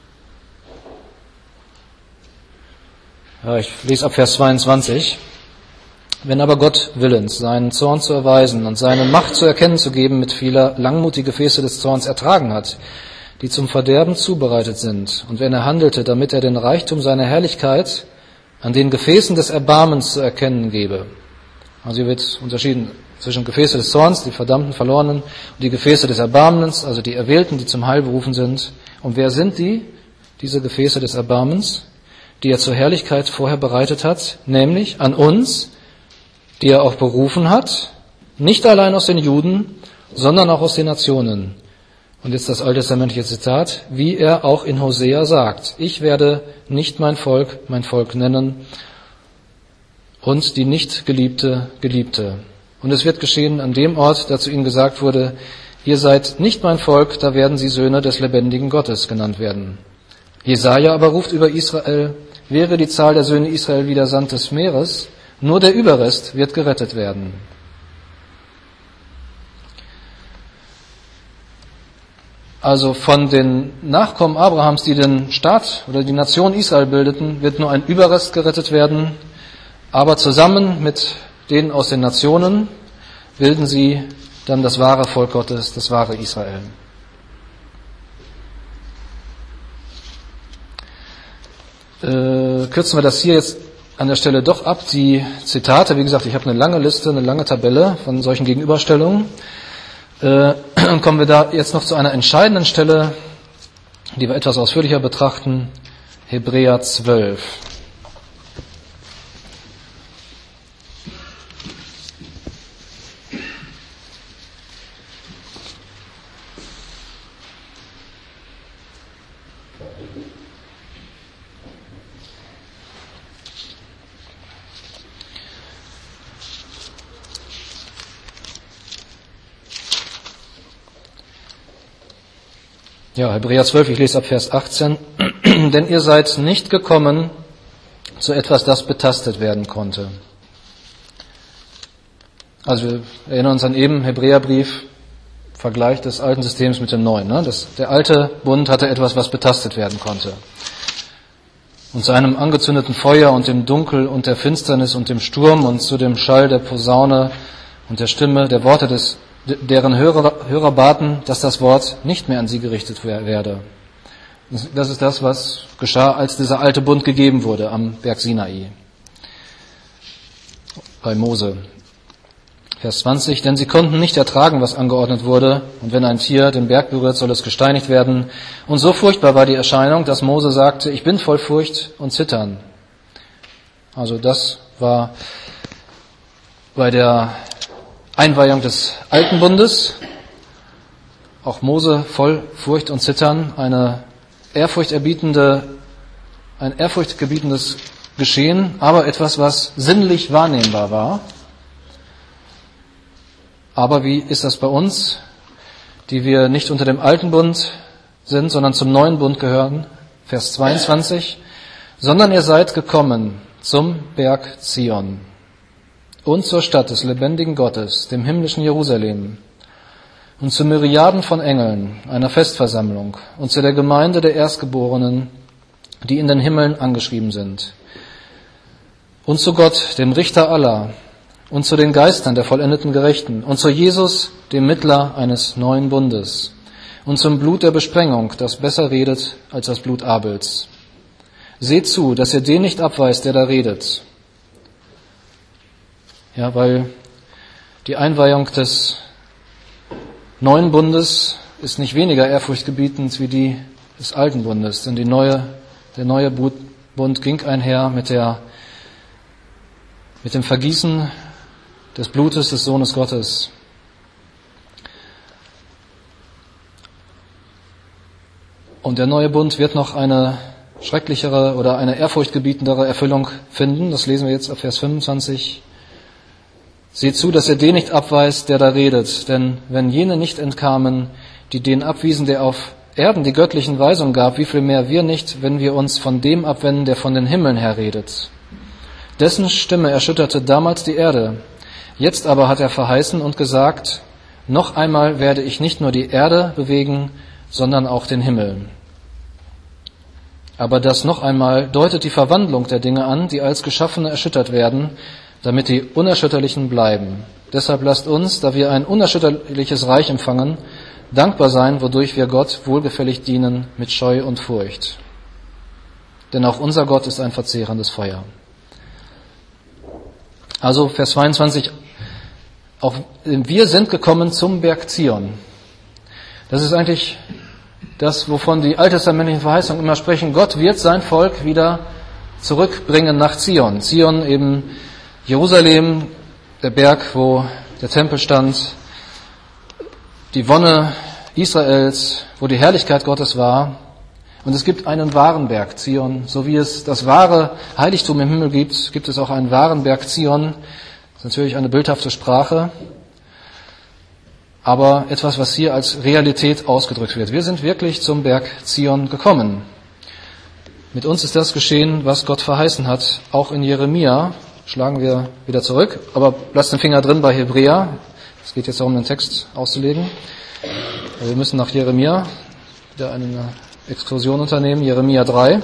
ja, ich lese ab Vers zweiundzwanzig. Wenn aber Gott willens, seinen Zorn zu erweisen und seine Macht zu erkennen zu geben, mit vieler Langmut die Gefäße des Zorns ertragen hat, die zum Verderben zubereitet sind, und wenn er handelte, damit er den Reichtum seiner Herrlichkeit an den Gefäßen des Erbarmens zu erkennen gebe. Also hier wird unterschieden zwischen Gefäße des Zorns, die verdammten Verlorenen, und die Gefäße des Erbarmens, also die Erwählten, die zum Heil berufen sind. Und wer sind die, diese Gefäße des Erbarmens, die er zur Herrlichkeit vorher bereitet hat? Nämlich an uns, die er auch berufen hat, nicht allein aus den Juden, sondern auch aus den Nationen. Und jetzt das alttestamentliche Zitat, wie er auch in Hosea sagt, ich werde nicht mein Volk, mein Volk nennen, und die nicht Geliebte, Geliebte. Und es wird geschehen an dem Ort, da zu ihnen gesagt wurde, ihr seid nicht mein Volk, da werden sie Söhne des lebendigen Gottes genannt werden. Jesaja aber ruft über Israel, wäre die Zahl der Söhne Israel wie der Sand des Meeres, nur der Überrest wird gerettet werden. Also von den Nachkommen Abrahams, die den Staat oder die Nation Israel bildeten, wird nur ein Überrest gerettet werden, aber zusammen mit denen aus den Nationen bilden sie dann das wahre Volk Gottes, das wahre Israel. Äh, kürzen wir das hier jetzt an der Stelle doch ab. Die Zitate, wie gesagt, ich habe eine lange Liste, eine lange Tabelle von solchen Gegenüberstellungen. Äh, und kommen wir da jetzt noch zu einer entscheidenden Stelle, die wir etwas ausführlicher betrachten. Hebräer zwölf. Ja, Hebräer zwölf, ich lese ab Vers achtzehn. Denn ihr seid nicht gekommen zu etwas, das betastet werden konnte. Also wir erinnern uns an eben, Hebräerbrief, Vergleich des alten Systems mit dem neuen. Ne? Das, der alte Bund hatte etwas, was betastet werden konnte. Und zu einem angezündeten Feuer und dem Dunkel und der Finsternis und dem Sturm und zu dem Schall der Posaune und der Stimme, der Worte des deren Hörer, Hörer baten, dass das Wort nicht mehr an sie gerichtet werde. Das ist das, was geschah, als dieser alte Bund gegeben wurde am Berg Sinai. bei Mose. Vers zwanzig, denn sie konnten nicht ertragen, was angeordnet wurde, und wenn ein Tier den Berg berührt, soll es gesteinigt werden. Und so furchtbar war die Erscheinung, dass Mose sagte, ich bin voll Furcht und Zittern. Also das war bei der Einweihung des Alten Bundes, auch Mose voll Furcht und Zittern, eine ehrfurchterbietende, ein ehrfurchtgebietendes Geschehen, aber etwas, was sinnlich wahrnehmbar war. Aber wie ist das bei uns, die wir nicht unter dem alten Bund sind, sondern zum neuen Bund gehören? Vers zweiundzwanzig. Sondern ihr seid gekommen zum Berg Zion und zur Stadt des lebendigen Gottes, dem himmlischen Jerusalem, und zu Myriaden von Engeln, einer Festversammlung, und zu der Gemeinde der Erstgeborenen, die in den Himmeln angeschrieben sind, und zu Gott, dem Richter aller, und zu den Geistern der vollendeten Gerechten, und zu Jesus, dem Mittler eines neuen Bundes, und zum Blut der Besprengung, das besser redet als das Blut Abels. Seht zu, dass ihr den nicht abweist, der da redet. Ja, weil die Einweihung des neuen Bundes ist nicht weniger ehrfurchtgebietend wie die des alten Bundes, denn die neue, der neue Bund ging einher mit der, mit dem Vergießen des Blutes des Sohnes Gottes. Und der neue Bund wird noch eine schrecklichere oder eine ehrfurchtgebietendere Erfüllung finden. Das lesen wir jetzt ab Vers fünfundzwanzig. Seht zu, dass ihr den nicht abweist, der da redet. Denn wenn jene nicht entkamen, die den abwiesen, der auf Erden die göttlichen Weisungen gab, wie viel mehr wir nicht, wenn wir uns von dem abwenden, der von den Himmeln her redet. Dessen Stimme erschütterte damals die Erde. Jetzt aber hat er verheißen und gesagt, noch einmal werde ich nicht nur die Erde bewegen, sondern auch den Himmel. Aber das noch einmal deutet die Verwandlung der Dinge an, die als Geschaffene erschüttert werden, damit die Unerschütterlichen bleiben. Deshalb lasst uns, da wir ein unerschütterliches Reich empfangen, dankbar sein, wodurch wir Gott wohlgefällig dienen mit Scheu und Furcht. Denn auch unser Gott ist ein verzehrendes Feuer. Also Vers zweiundzwanzig, auch wir sind gekommen zum Berg Zion. Das ist eigentlich das, wovon die alttestamentlichen Verheißungen immer sprechen. Gott wird sein Volk wieder zurückbringen nach Zion. Zion eben Jerusalem, der Berg, wo der Tempel stand, die Wonne Israels, wo die Herrlichkeit Gottes war. Und es gibt einen wahren Berg Zion. So wie es das wahre Heiligtum im Himmel gibt, gibt es auch einen wahren Berg Zion. Das ist natürlich eine bildhafte Sprache, aber etwas, was hier als Realität ausgedrückt wird. Wir sind wirklich zum Berg Zion gekommen. Mit uns ist das geschehen, was Gott verheißen hat. Auch in Jeremia schlagen wir wieder zurück, aber lasst den Finger drin bei Hebräer. Es geht jetzt darum, den Text auszulegen. Wir müssen nach Jeremia wieder eine Exkursion unternehmen. Jeremia drei.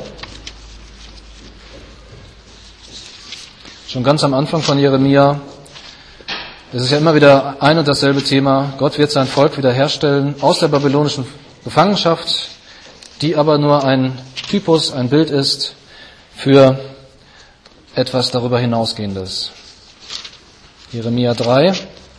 Schon ganz am Anfang von Jeremia. Es ist ja immer wieder ein und dasselbe Thema. Gott wird sein Volk wiederherstellen aus der babylonischen Gefangenschaft, die aber nur ein Typus, ein Bild ist für etwas darüber hinausgehendes. Jeremia drei,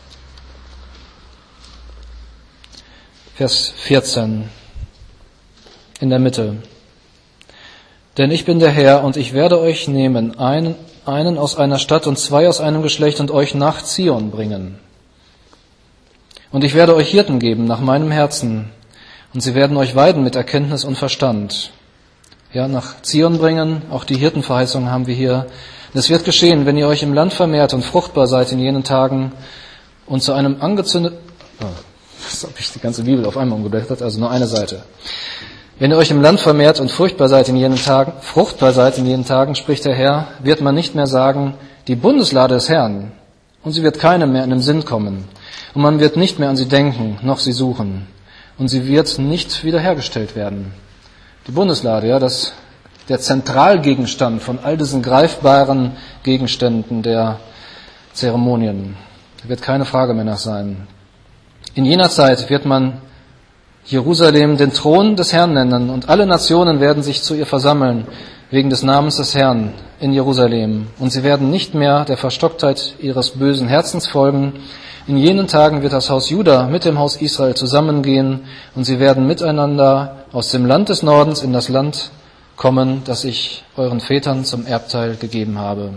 Vers vierzehn, in der Mitte. Denn ich bin der Herr, und ich werde euch nehmen, einen, einen aus einer Stadt und zwei aus einem Geschlecht, und euch nach Zion bringen. Und ich werde euch Hirten geben nach meinem Herzen, und sie werden euch weiden mit Erkenntnis und Verstand. Ja, nach Zion bringen, auch die Hirtenverheißung haben wir hier. Das wird geschehen, wenn ihr euch im Land vermehrt und fruchtbar seid in jenen Tagen und zu einem angezündeten... Oh, das habe ich die ganze Bibel auf einmal umgeblättert, also nur eine Seite. Wenn ihr euch im Land vermehrt und fruchtbar seid in jenen Tagen, fruchtbar seid in jenen Tagen, spricht der Herr, wird man nicht mehr sagen, die Bundeslade des Herrn, und sie wird keinem mehr in den Sinn kommen. Und man wird nicht mehr an sie denken, noch sie suchen. Und sie wird nicht wiederhergestellt werden. Die Bundeslade, ja, das, der Zentralgegenstand von all diesen greifbaren Gegenständen der Zeremonien. Da wird keine Frage mehr nach sein. In jener Zeit wird man Jerusalem den Thron des Herrn nennen, und alle Nationen werden sich zu ihr versammeln, wegen des Namens des Herrn, in Jerusalem, und sie werden nicht mehr der Verstocktheit ihres bösen Herzens folgen. In jenen Tagen wird das Haus Juda mit dem Haus Israel zusammengehen, und sie werden miteinander aus dem Land des Nordens in das Land kommen, das ich euren Vätern zum Erbteil gegeben habe.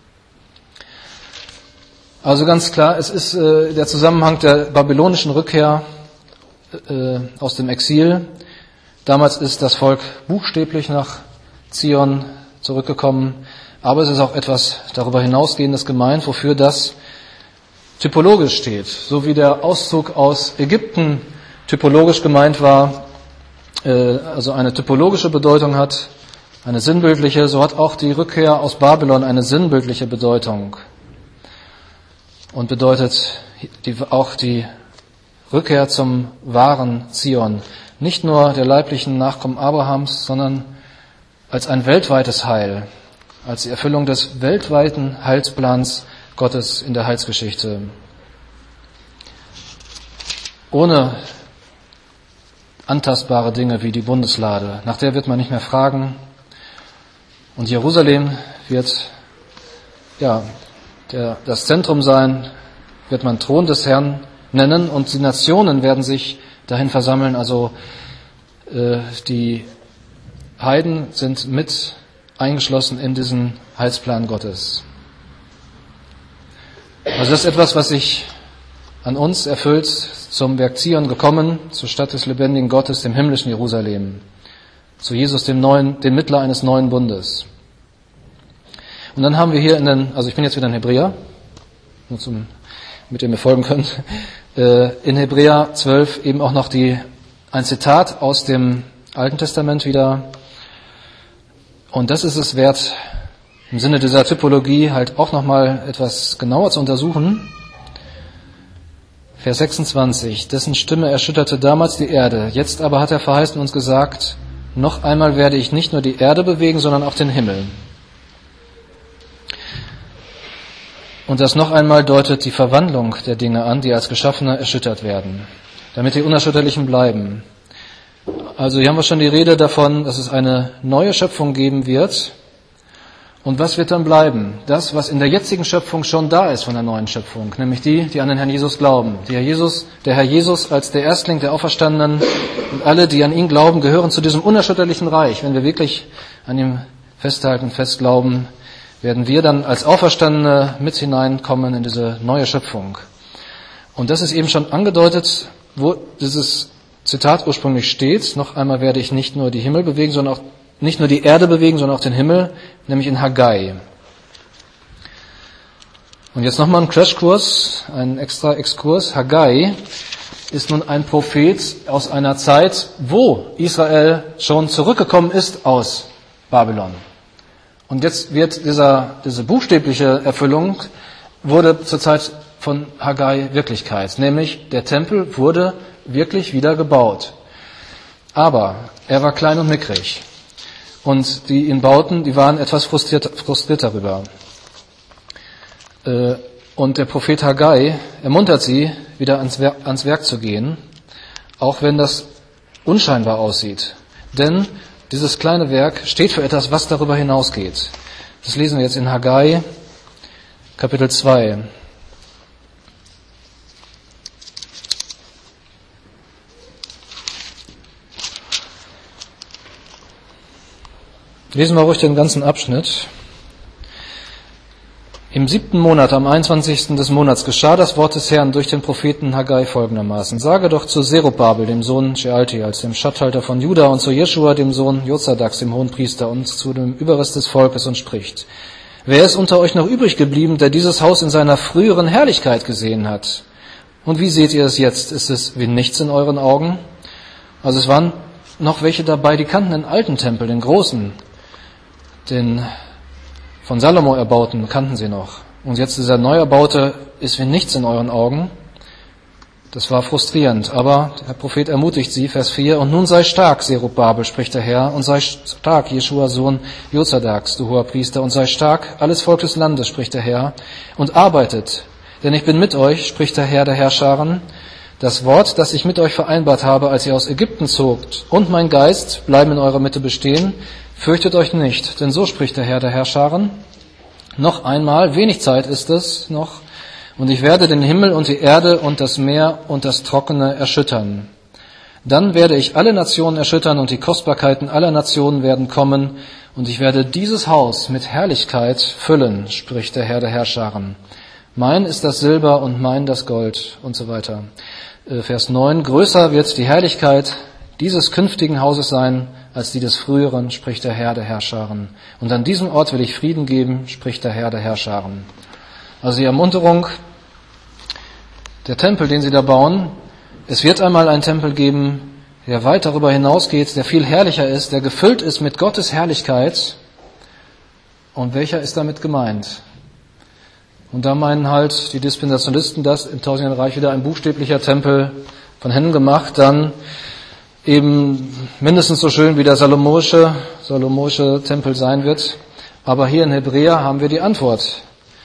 Also ganz klar, es ist äh, der Zusammenhang der babylonischen Rückkehr äh, aus dem Exil. Damals ist das Volk buchstäblich nach Zion zurückgekommen, aber es ist auch etwas darüber hinausgehendes gemeint, wofür das typologisch steht. So wie der Auszug aus Ägypten typologisch gemeint war, äh, also eine typologische Bedeutung hat, eine sinnbildliche, so hat auch die Rückkehr aus Babylon eine sinnbildliche Bedeutung und bedeutet die, auch die Rückkehr zum wahren Zion. Nicht nur der leiblichen Nachkommen Abrahams, sondern als ein weltweites Heil, als die Erfüllung des weltweiten Heilsplans Gottes in der Heilsgeschichte. Ohne antastbare Dinge wie die Bundeslade, nach der wird man nicht mehr fragen. Und Jerusalem wird ja der, das Zentrum sein, wird man Thron des Herrn nennen, und die Nationen werden sich dahin versammeln. Also äh, die Heiden sind mit eingeschlossen in diesen Heilsplan Gottes. Also das ist etwas, was sich an uns erfüllt, zum Berg Zion gekommen, zur Stadt des lebendigen Gottes, dem himmlischen Jerusalem, zu Jesus, dem neuen, dem Mittler eines neuen Bundes. Und dann haben wir hier in den, also ich bin jetzt wieder in Hebräer, nur zum, mit dem ihr folgen könnt, äh, in Hebräer zwölf eben auch noch die, ein Zitat aus dem Alten Testament wieder. Und das ist es wert, im Sinne dieser Typologie halt auch nochmal etwas genauer zu untersuchen. Vers sechsundzwanzig, dessen Stimme erschütterte damals die Erde, jetzt aber hat er verheißen uns gesagt, noch einmal werde ich nicht nur die Erde bewegen, sondern auch den Himmel. Und das noch einmal deutet die Verwandlung der Dinge an, die als Geschaffene erschüttert werden, damit die Unerschütterlichen bleiben. Also hier haben wir schon die Rede davon, dass es eine neue Schöpfung geben wird. Und was wird dann bleiben? Das, was in der jetzigen Schöpfung schon da ist von der neuen Schöpfung, nämlich die, die an den Herrn Jesus glauben. Der Herr Jesus, der Herr Jesus als der Erstling der Auferstandenen und alle, die an ihn glauben, gehören zu diesem unerschütterlichen Reich. Wenn wir wirklich an ihm festhalten und fest glauben, werden wir dann als Auferstandene mit hineinkommen in diese neue Schöpfung. Und das ist eben schon angedeutet, wo dieses Zitat ursprünglich steht. Noch einmal werde ich nicht nur die Himmel bewegen, sondern auch nicht nur die Erde bewegen, sondern auch den Himmel, nämlich in Haggai. Und jetzt nochmal ein Crashkurs, ein extra Exkurs. Haggai ist nun ein Prophet aus einer Zeit, wo Israel schon zurückgekommen ist aus Babylon. Und jetzt wird dieser, diese buchstäbliche Erfüllung wurde zur Zeit von Haggai Wirklichkeit, nämlich der Tempel wurde wirklich wieder gebaut. Aber er war klein und mickrig. Und die ihn bauten, die waren etwas frustriert, frustriert darüber. Und der Prophet Haggai ermuntert sie, wieder ans Werk, ans Werk zu gehen, auch wenn das unscheinbar aussieht. Denn dieses kleine Werk steht für etwas, was darüber hinausgeht. Das lesen wir jetzt in Haggai, Kapitel zwei. Lesen wir ruhig den ganzen Abschnitt. Im siebten Monat, am einundzwanzigsten des Monats, geschah das Wort des Herrn durch den Propheten Haggai folgendermaßen. Sage doch zu Zerubabel, dem Sohn Shealtiels, dem Statthalter von Juda, und zu Jeschua, dem Sohn Jozadaks, dem Hohenpriester, und zu dem Überrest des Volkes, und spricht: Wer ist unter euch noch übrig geblieben, der dieses Haus in seiner früheren Herrlichkeit gesehen hat? Und wie seht ihr es jetzt? Ist es wie nichts in euren Augen? Also es waren noch welche dabei, die kannten den alten Tempel, den großen, den von Salomo erbauten, kannten sie noch. Und jetzt dieser neu erbaute ist wie nichts in euren Augen. Das war frustrierend. Aber der Prophet ermutigt sie, Vers vier, und nun sei stark, Zerubabel, spricht der Herr, und sei stark, Jeschua, Sohn Jozadaks, du hoher Priester, und sei stark, alles Volk des Landes, spricht der Herr, und arbeitet, denn ich bin mit euch, spricht der Herr der Herrscharen, Das Wort, das ich mit euch vereinbart habe, als ihr aus Ägypten zogt, und mein Geist bleiben in eurer Mitte bestehen, fürchtet euch nicht, denn so spricht der Herr der Herrscharen. Noch einmal, wenig Zeit ist es noch, und ich werde den Himmel und die Erde und das Meer und das Trockene erschüttern. Dann werde ich alle Nationen erschüttern und die Kostbarkeiten aller Nationen werden kommen, und ich werde dieses Haus mit Herrlichkeit füllen, spricht der Herr der Herrscharen. Mein ist das Silber und mein das Gold und so weiter. Vers neun, größer wird die Herrlichkeit dieses künftigen Hauses sein, als die des früheren, spricht der Herr der Herrscharen. Und an diesem Ort will ich Frieden geben, spricht der Herr der Herrscharen. Also die Ermunterung, der Tempel, den sie da bauen, es wird einmal einen Tempel geben, der weit darüber hinausgeht, der viel herrlicher ist, der gefüllt ist mit Gottes Herrlichkeit. Und welcher ist damit gemeint? Und da meinen halt die Dispensationalisten das im tausendjährigen Reich wieder ein buchstäblicher Tempel von Händen gemacht, dann eben mindestens so schön wie der salomonische, salomonische Tempel sein wird. Aber hier in Hebräer haben wir die Antwort.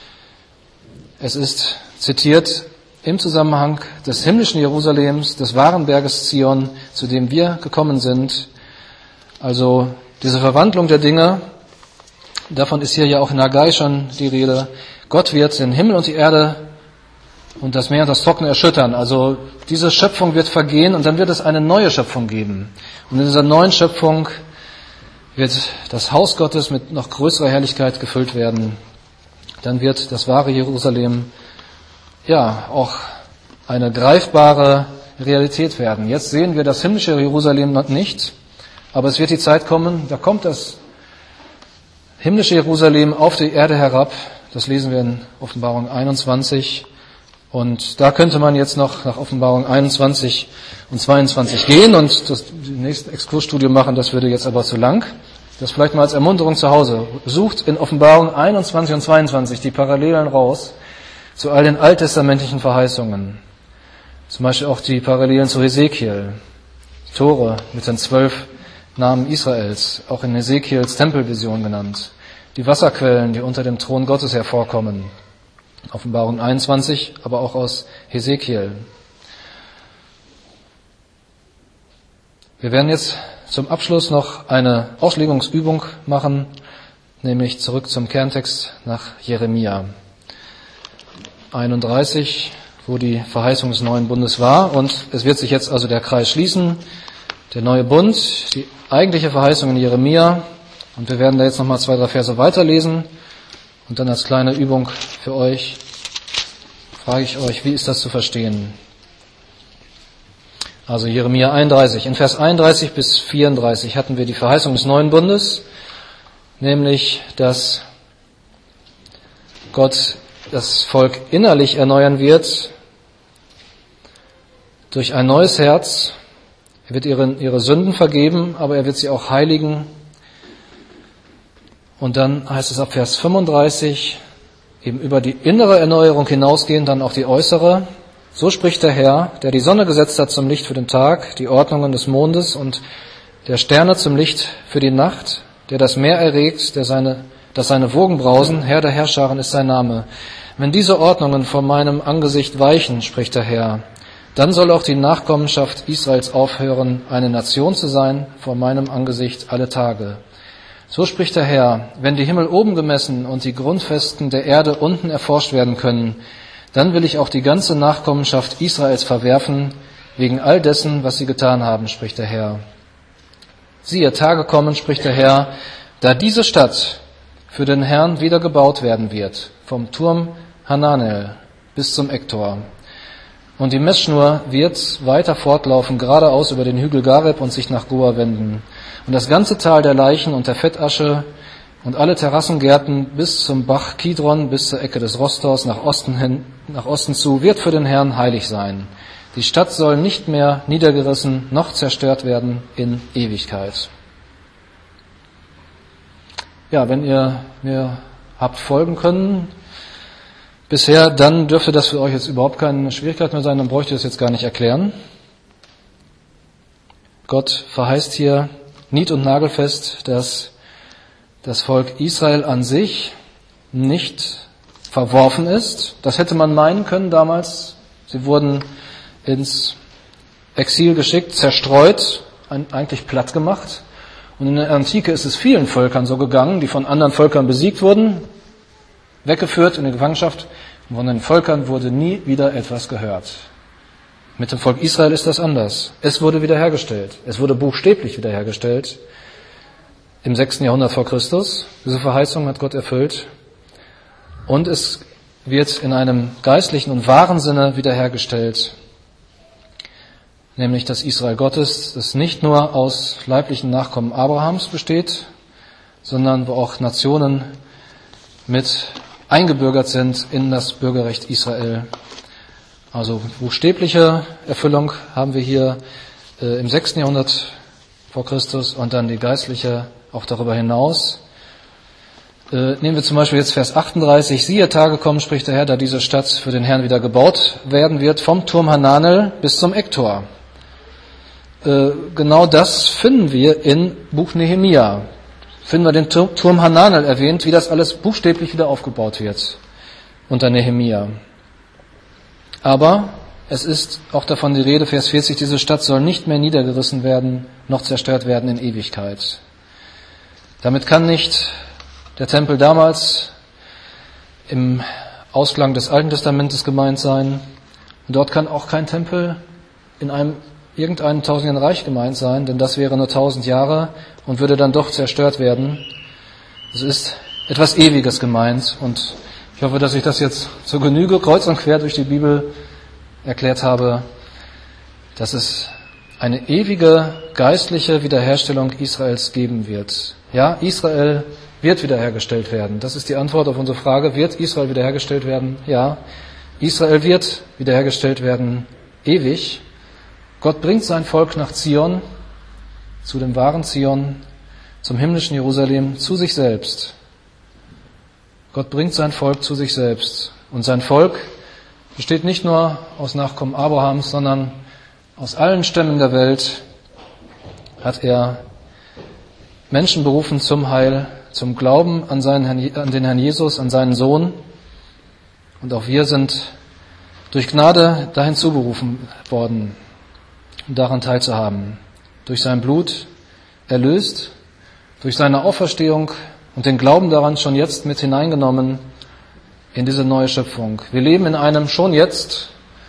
Es ist zitiert im Zusammenhang des himmlischen Jerusalems, des wahren Berges Zion, zu dem wir gekommen sind. Also diese Verwandlung der Dinge, davon ist hier ja auch in Haggai schon die Rede. Gott wird den Himmel und die Erde und das Meer und das Trockene erschüttern. Also diese Schöpfung wird vergehen und dann wird es eine neue Schöpfung geben. Und in dieser neuen Schöpfung wird das Haus Gottes mit noch größerer Herrlichkeit gefüllt werden. Dann wird das wahre Jerusalem ja auch eine greifbare Realität werden. Jetzt sehen wir das himmlische Jerusalem noch nicht, aber es wird die Zeit kommen, da kommt das himmlische Jerusalem auf die Erde herab. Das lesen wir in Offenbarung einundzwanzig. Und da könnte man jetzt noch nach Offenbarung einundzwanzig und zweiundzwanzig gehen und das nächste Exkursstudium machen, das würde jetzt aber zu lang. Das vielleicht mal als Ermunterung zu Hause. Sucht in Offenbarung einundzwanzig und zweiundzwanzig die Parallelen raus zu all den alttestamentlichen Verheißungen. Zum Beispiel auch die Parallelen zu Hesekiel, die Tore mit den zwölf Namen Israels, auch in Hesekiels Tempelvision genannt. Die Wasserquellen, die unter dem Thron Gottes hervorkommen. Offenbarung einundzwanzig, aber auch aus Hesekiel. Wir werden jetzt zum Abschluss noch eine Auslegungsübung machen, nämlich zurück zum Kerntext nach Jeremia einunddreißig, wo die Verheißung des neuen Bundes war. Und es wird sich jetzt also der Kreis schließen. Der neue Bund, die eigentliche Verheißung in Jeremia. Und wir werden da jetzt nochmal zwei, drei Verse weiterlesen. Und dann als kleine Übung für euch frage ich euch, wie ist das zu verstehen? Also Jeremia einunddreißig. In Vers einunddreißig bis vierunddreißig hatten wir die Verheißung des neuen Bundes, nämlich, dass Gott das Volk innerlich erneuern wird durch ein neues Herz. Er wird ihre, ihre Sünden vergeben, aber er wird sie auch heiligen. Und dann heißt es ab Vers fünfunddreißig, eben über die innere Erneuerung hinausgehend dann auch die äußere. So spricht der Herr, der die Sonne gesetzt hat zum Licht für den Tag, die Ordnungen des Mondes und der Sterne zum Licht für die Nacht, der das Meer erregt, der seine, dass seine Wogen brausen, Herr der Herrscharen ist sein Name. Wenn diese Ordnungen vor meinem Angesicht weichen, spricht der Herr, dann soll auch die Nachkommenschaft Israels aufhören, eine Nation zu sein vor meinem Angesicht alle Tage. So spricht der Herr, wenn die Himmel oben gemessen und die Grundfesten der Erde unten erforscht werden können, dann will ich auch die ganze Nachkommenschaft Israels verwerfen, wegen all dessen, was sie getan haben, spricht der Herr. Siehe, Tage kommen, spricht der Herr, da diese Stadt für den Herrn wieder gebaut werden wird, vom Turm Hananel bis zum Ecktor. Und die Messschnur wird weiter fortlaufen, geradeaus über den Hügel Gareb und sich nach Goa wenden. Und das ganze Tal der Leichen und der Fettasche und alle Terrassengärten bis zum Bach Kidron, bis zur Ecke des Rostors nach Osten hin, nach Osten zu, wird für den Herrn heilig sein. Die Stadt soll nicht mehr niedergerissen noch zerstört werden in Ewigkeit. Ja, wenn ihr mir habt folgen können bisher, dann dürfte das für euch jetzt überhaupt keine Schwierigkeit mehr sein, dann bräuchte ich das jetzt gar nicht erklären. Gott verheißt hier nied- und nagelfest, dass das Volk Israel an sich nicht verworfen ist. Das hätte man meinen können damals. Sie wurden ins Exil geschickt, zerstreut, eigentlich platt gemacht. Und in der Antike ist es vielen Völkern so gegangen, die von anderen Völkern besiegt wurden, weggeführt in die Gefangenschaft. Und von den Völkern wurde nie wieder etwas gehört. Mit dem Volk Israel ist das anders. Es wurde wiederhergestellt. Es wurde buchstäblich wiederhergestellt. Im sechsten Jahrhundert vor Christus. Diese Verheißung hat Gott erfüllt. Und es wird in einem geistlichen und wahren Sinne wiederhergestellt. Nämlich das Israel Gottes, das nicht nur aus leiblichen Nachkommen Abrahams besteht, sondern wo auch Nationen mit eingebürgert sind in das Bürgerrecht Israel. Also buchstäbliche Erfüllung haben wir hier äh, im sechsten Jahrhundert vor Christus und dann die geistliche auch darüber hinaus. Äh, nehmen wir zum Beispiel jetzt Vers achtunddreißig. Siehe, Tage kommen, spricht der Herr, da diese Stadt für den Herrn wieder gebaut werden wird, vom Turm Hananel bis zum Ecktor. Äh, genau das finden wir in Buch Nehemia. Finden wir den Turm Hananel erwähnt, wie das alles buchstäblich wieder aufgebaut wird unter Nehemia. Aber es ist auch davon die Rede, Vers vierzig, diese Stadt soll nicht mehr niedergerissen werden, noch zerstört werden in Ewigkeit. Damit kann nicht der Tempel damals im Ausklang des Alten Testamentes gemeint sein. Und dort kann auch kein Tempel in einem irgendeinem tausendjährigen Reich gemeint sein, denn das wäre nur tausend Jahre und würde dann doch zerstört werden. Es ist etwas Ewiges gemeint und ich hoffe, dass ich das jetzt zur Genüge kreuz und quer durch die Bibel erklärt habe, dass es eine ewige geistliche Wiederherstellung Israels geben wird. Ja, Israel wird wiederhergestellt werden. Das ist die Antwort auf unsere Frage. Wird Israel wiederhergestellt werden? Ja, Israel wird wiederhergestellt werden, ewig. Gott bringt sein Volk nach Zion, zu dem wahren Zion, zum himmlischen Jerusalem, zu sich selbst. Gott bringt sein Volk zu sich selbst. Und sein Volk besteht nicht nur aus Nachkommen Abrahams, sondern aus allen Stämmen der Welt hat er Menschen berufen zum Heil, zum Glauben an, seinen Herrn, an den Herrn Jesus, an seinen Sohn. Und auch wir sind durch Gnade dahin zuberufen worden, um daran teilzuhaben. Durch sein Blut erlöst, durch seine Auferstehung und den Glauben daran schon jetzt mit hineingenommen in diese neue Schöpfung. Wir leben in einem schon jetzt,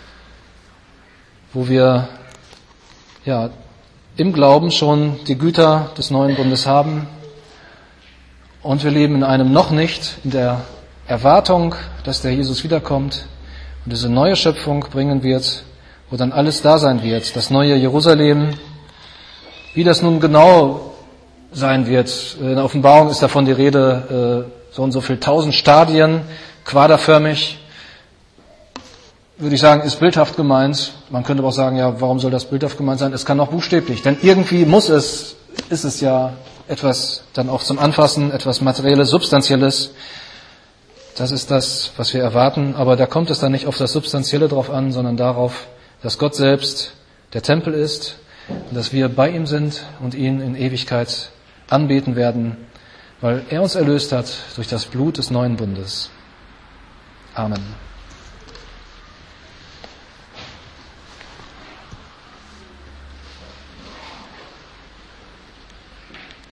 wo wir ja im Glauben schon die Güter des neuen Bundes haben. Und wir leben in einem noch nicht, in der Erwartung, dass der Jesus wiederkommt und diese neue Schöpfung bringen wird, wo dann alles da sein wird, das neue Jerusalem. Wie das nun genau sein wird, in der Offenbarung ist davon die Rede, so und so viel tausend Stadien, quaderförmig, würde ich sagen, ist bildhaft gemeint. Man könnte aber auch sagen, ja, warum soll das bildhaft gemeint sein? Es kann auch buchstäblich, denn irgendwie muss es, ist es ja etwas dann auch zum Anfassen, etwas Materielles, Substanzielles. Das ist das, was wir erwarten, aber da kommt es dann nicht auf das Substanzielle drauf an, sondern darauf, dass Gott selbst der Tempel ist und dass wir bei ihm sind und ihn in Ewigkeit anbeten werden, weil er uns erlöst hat durch das Blut des neuen Bundes. Amen.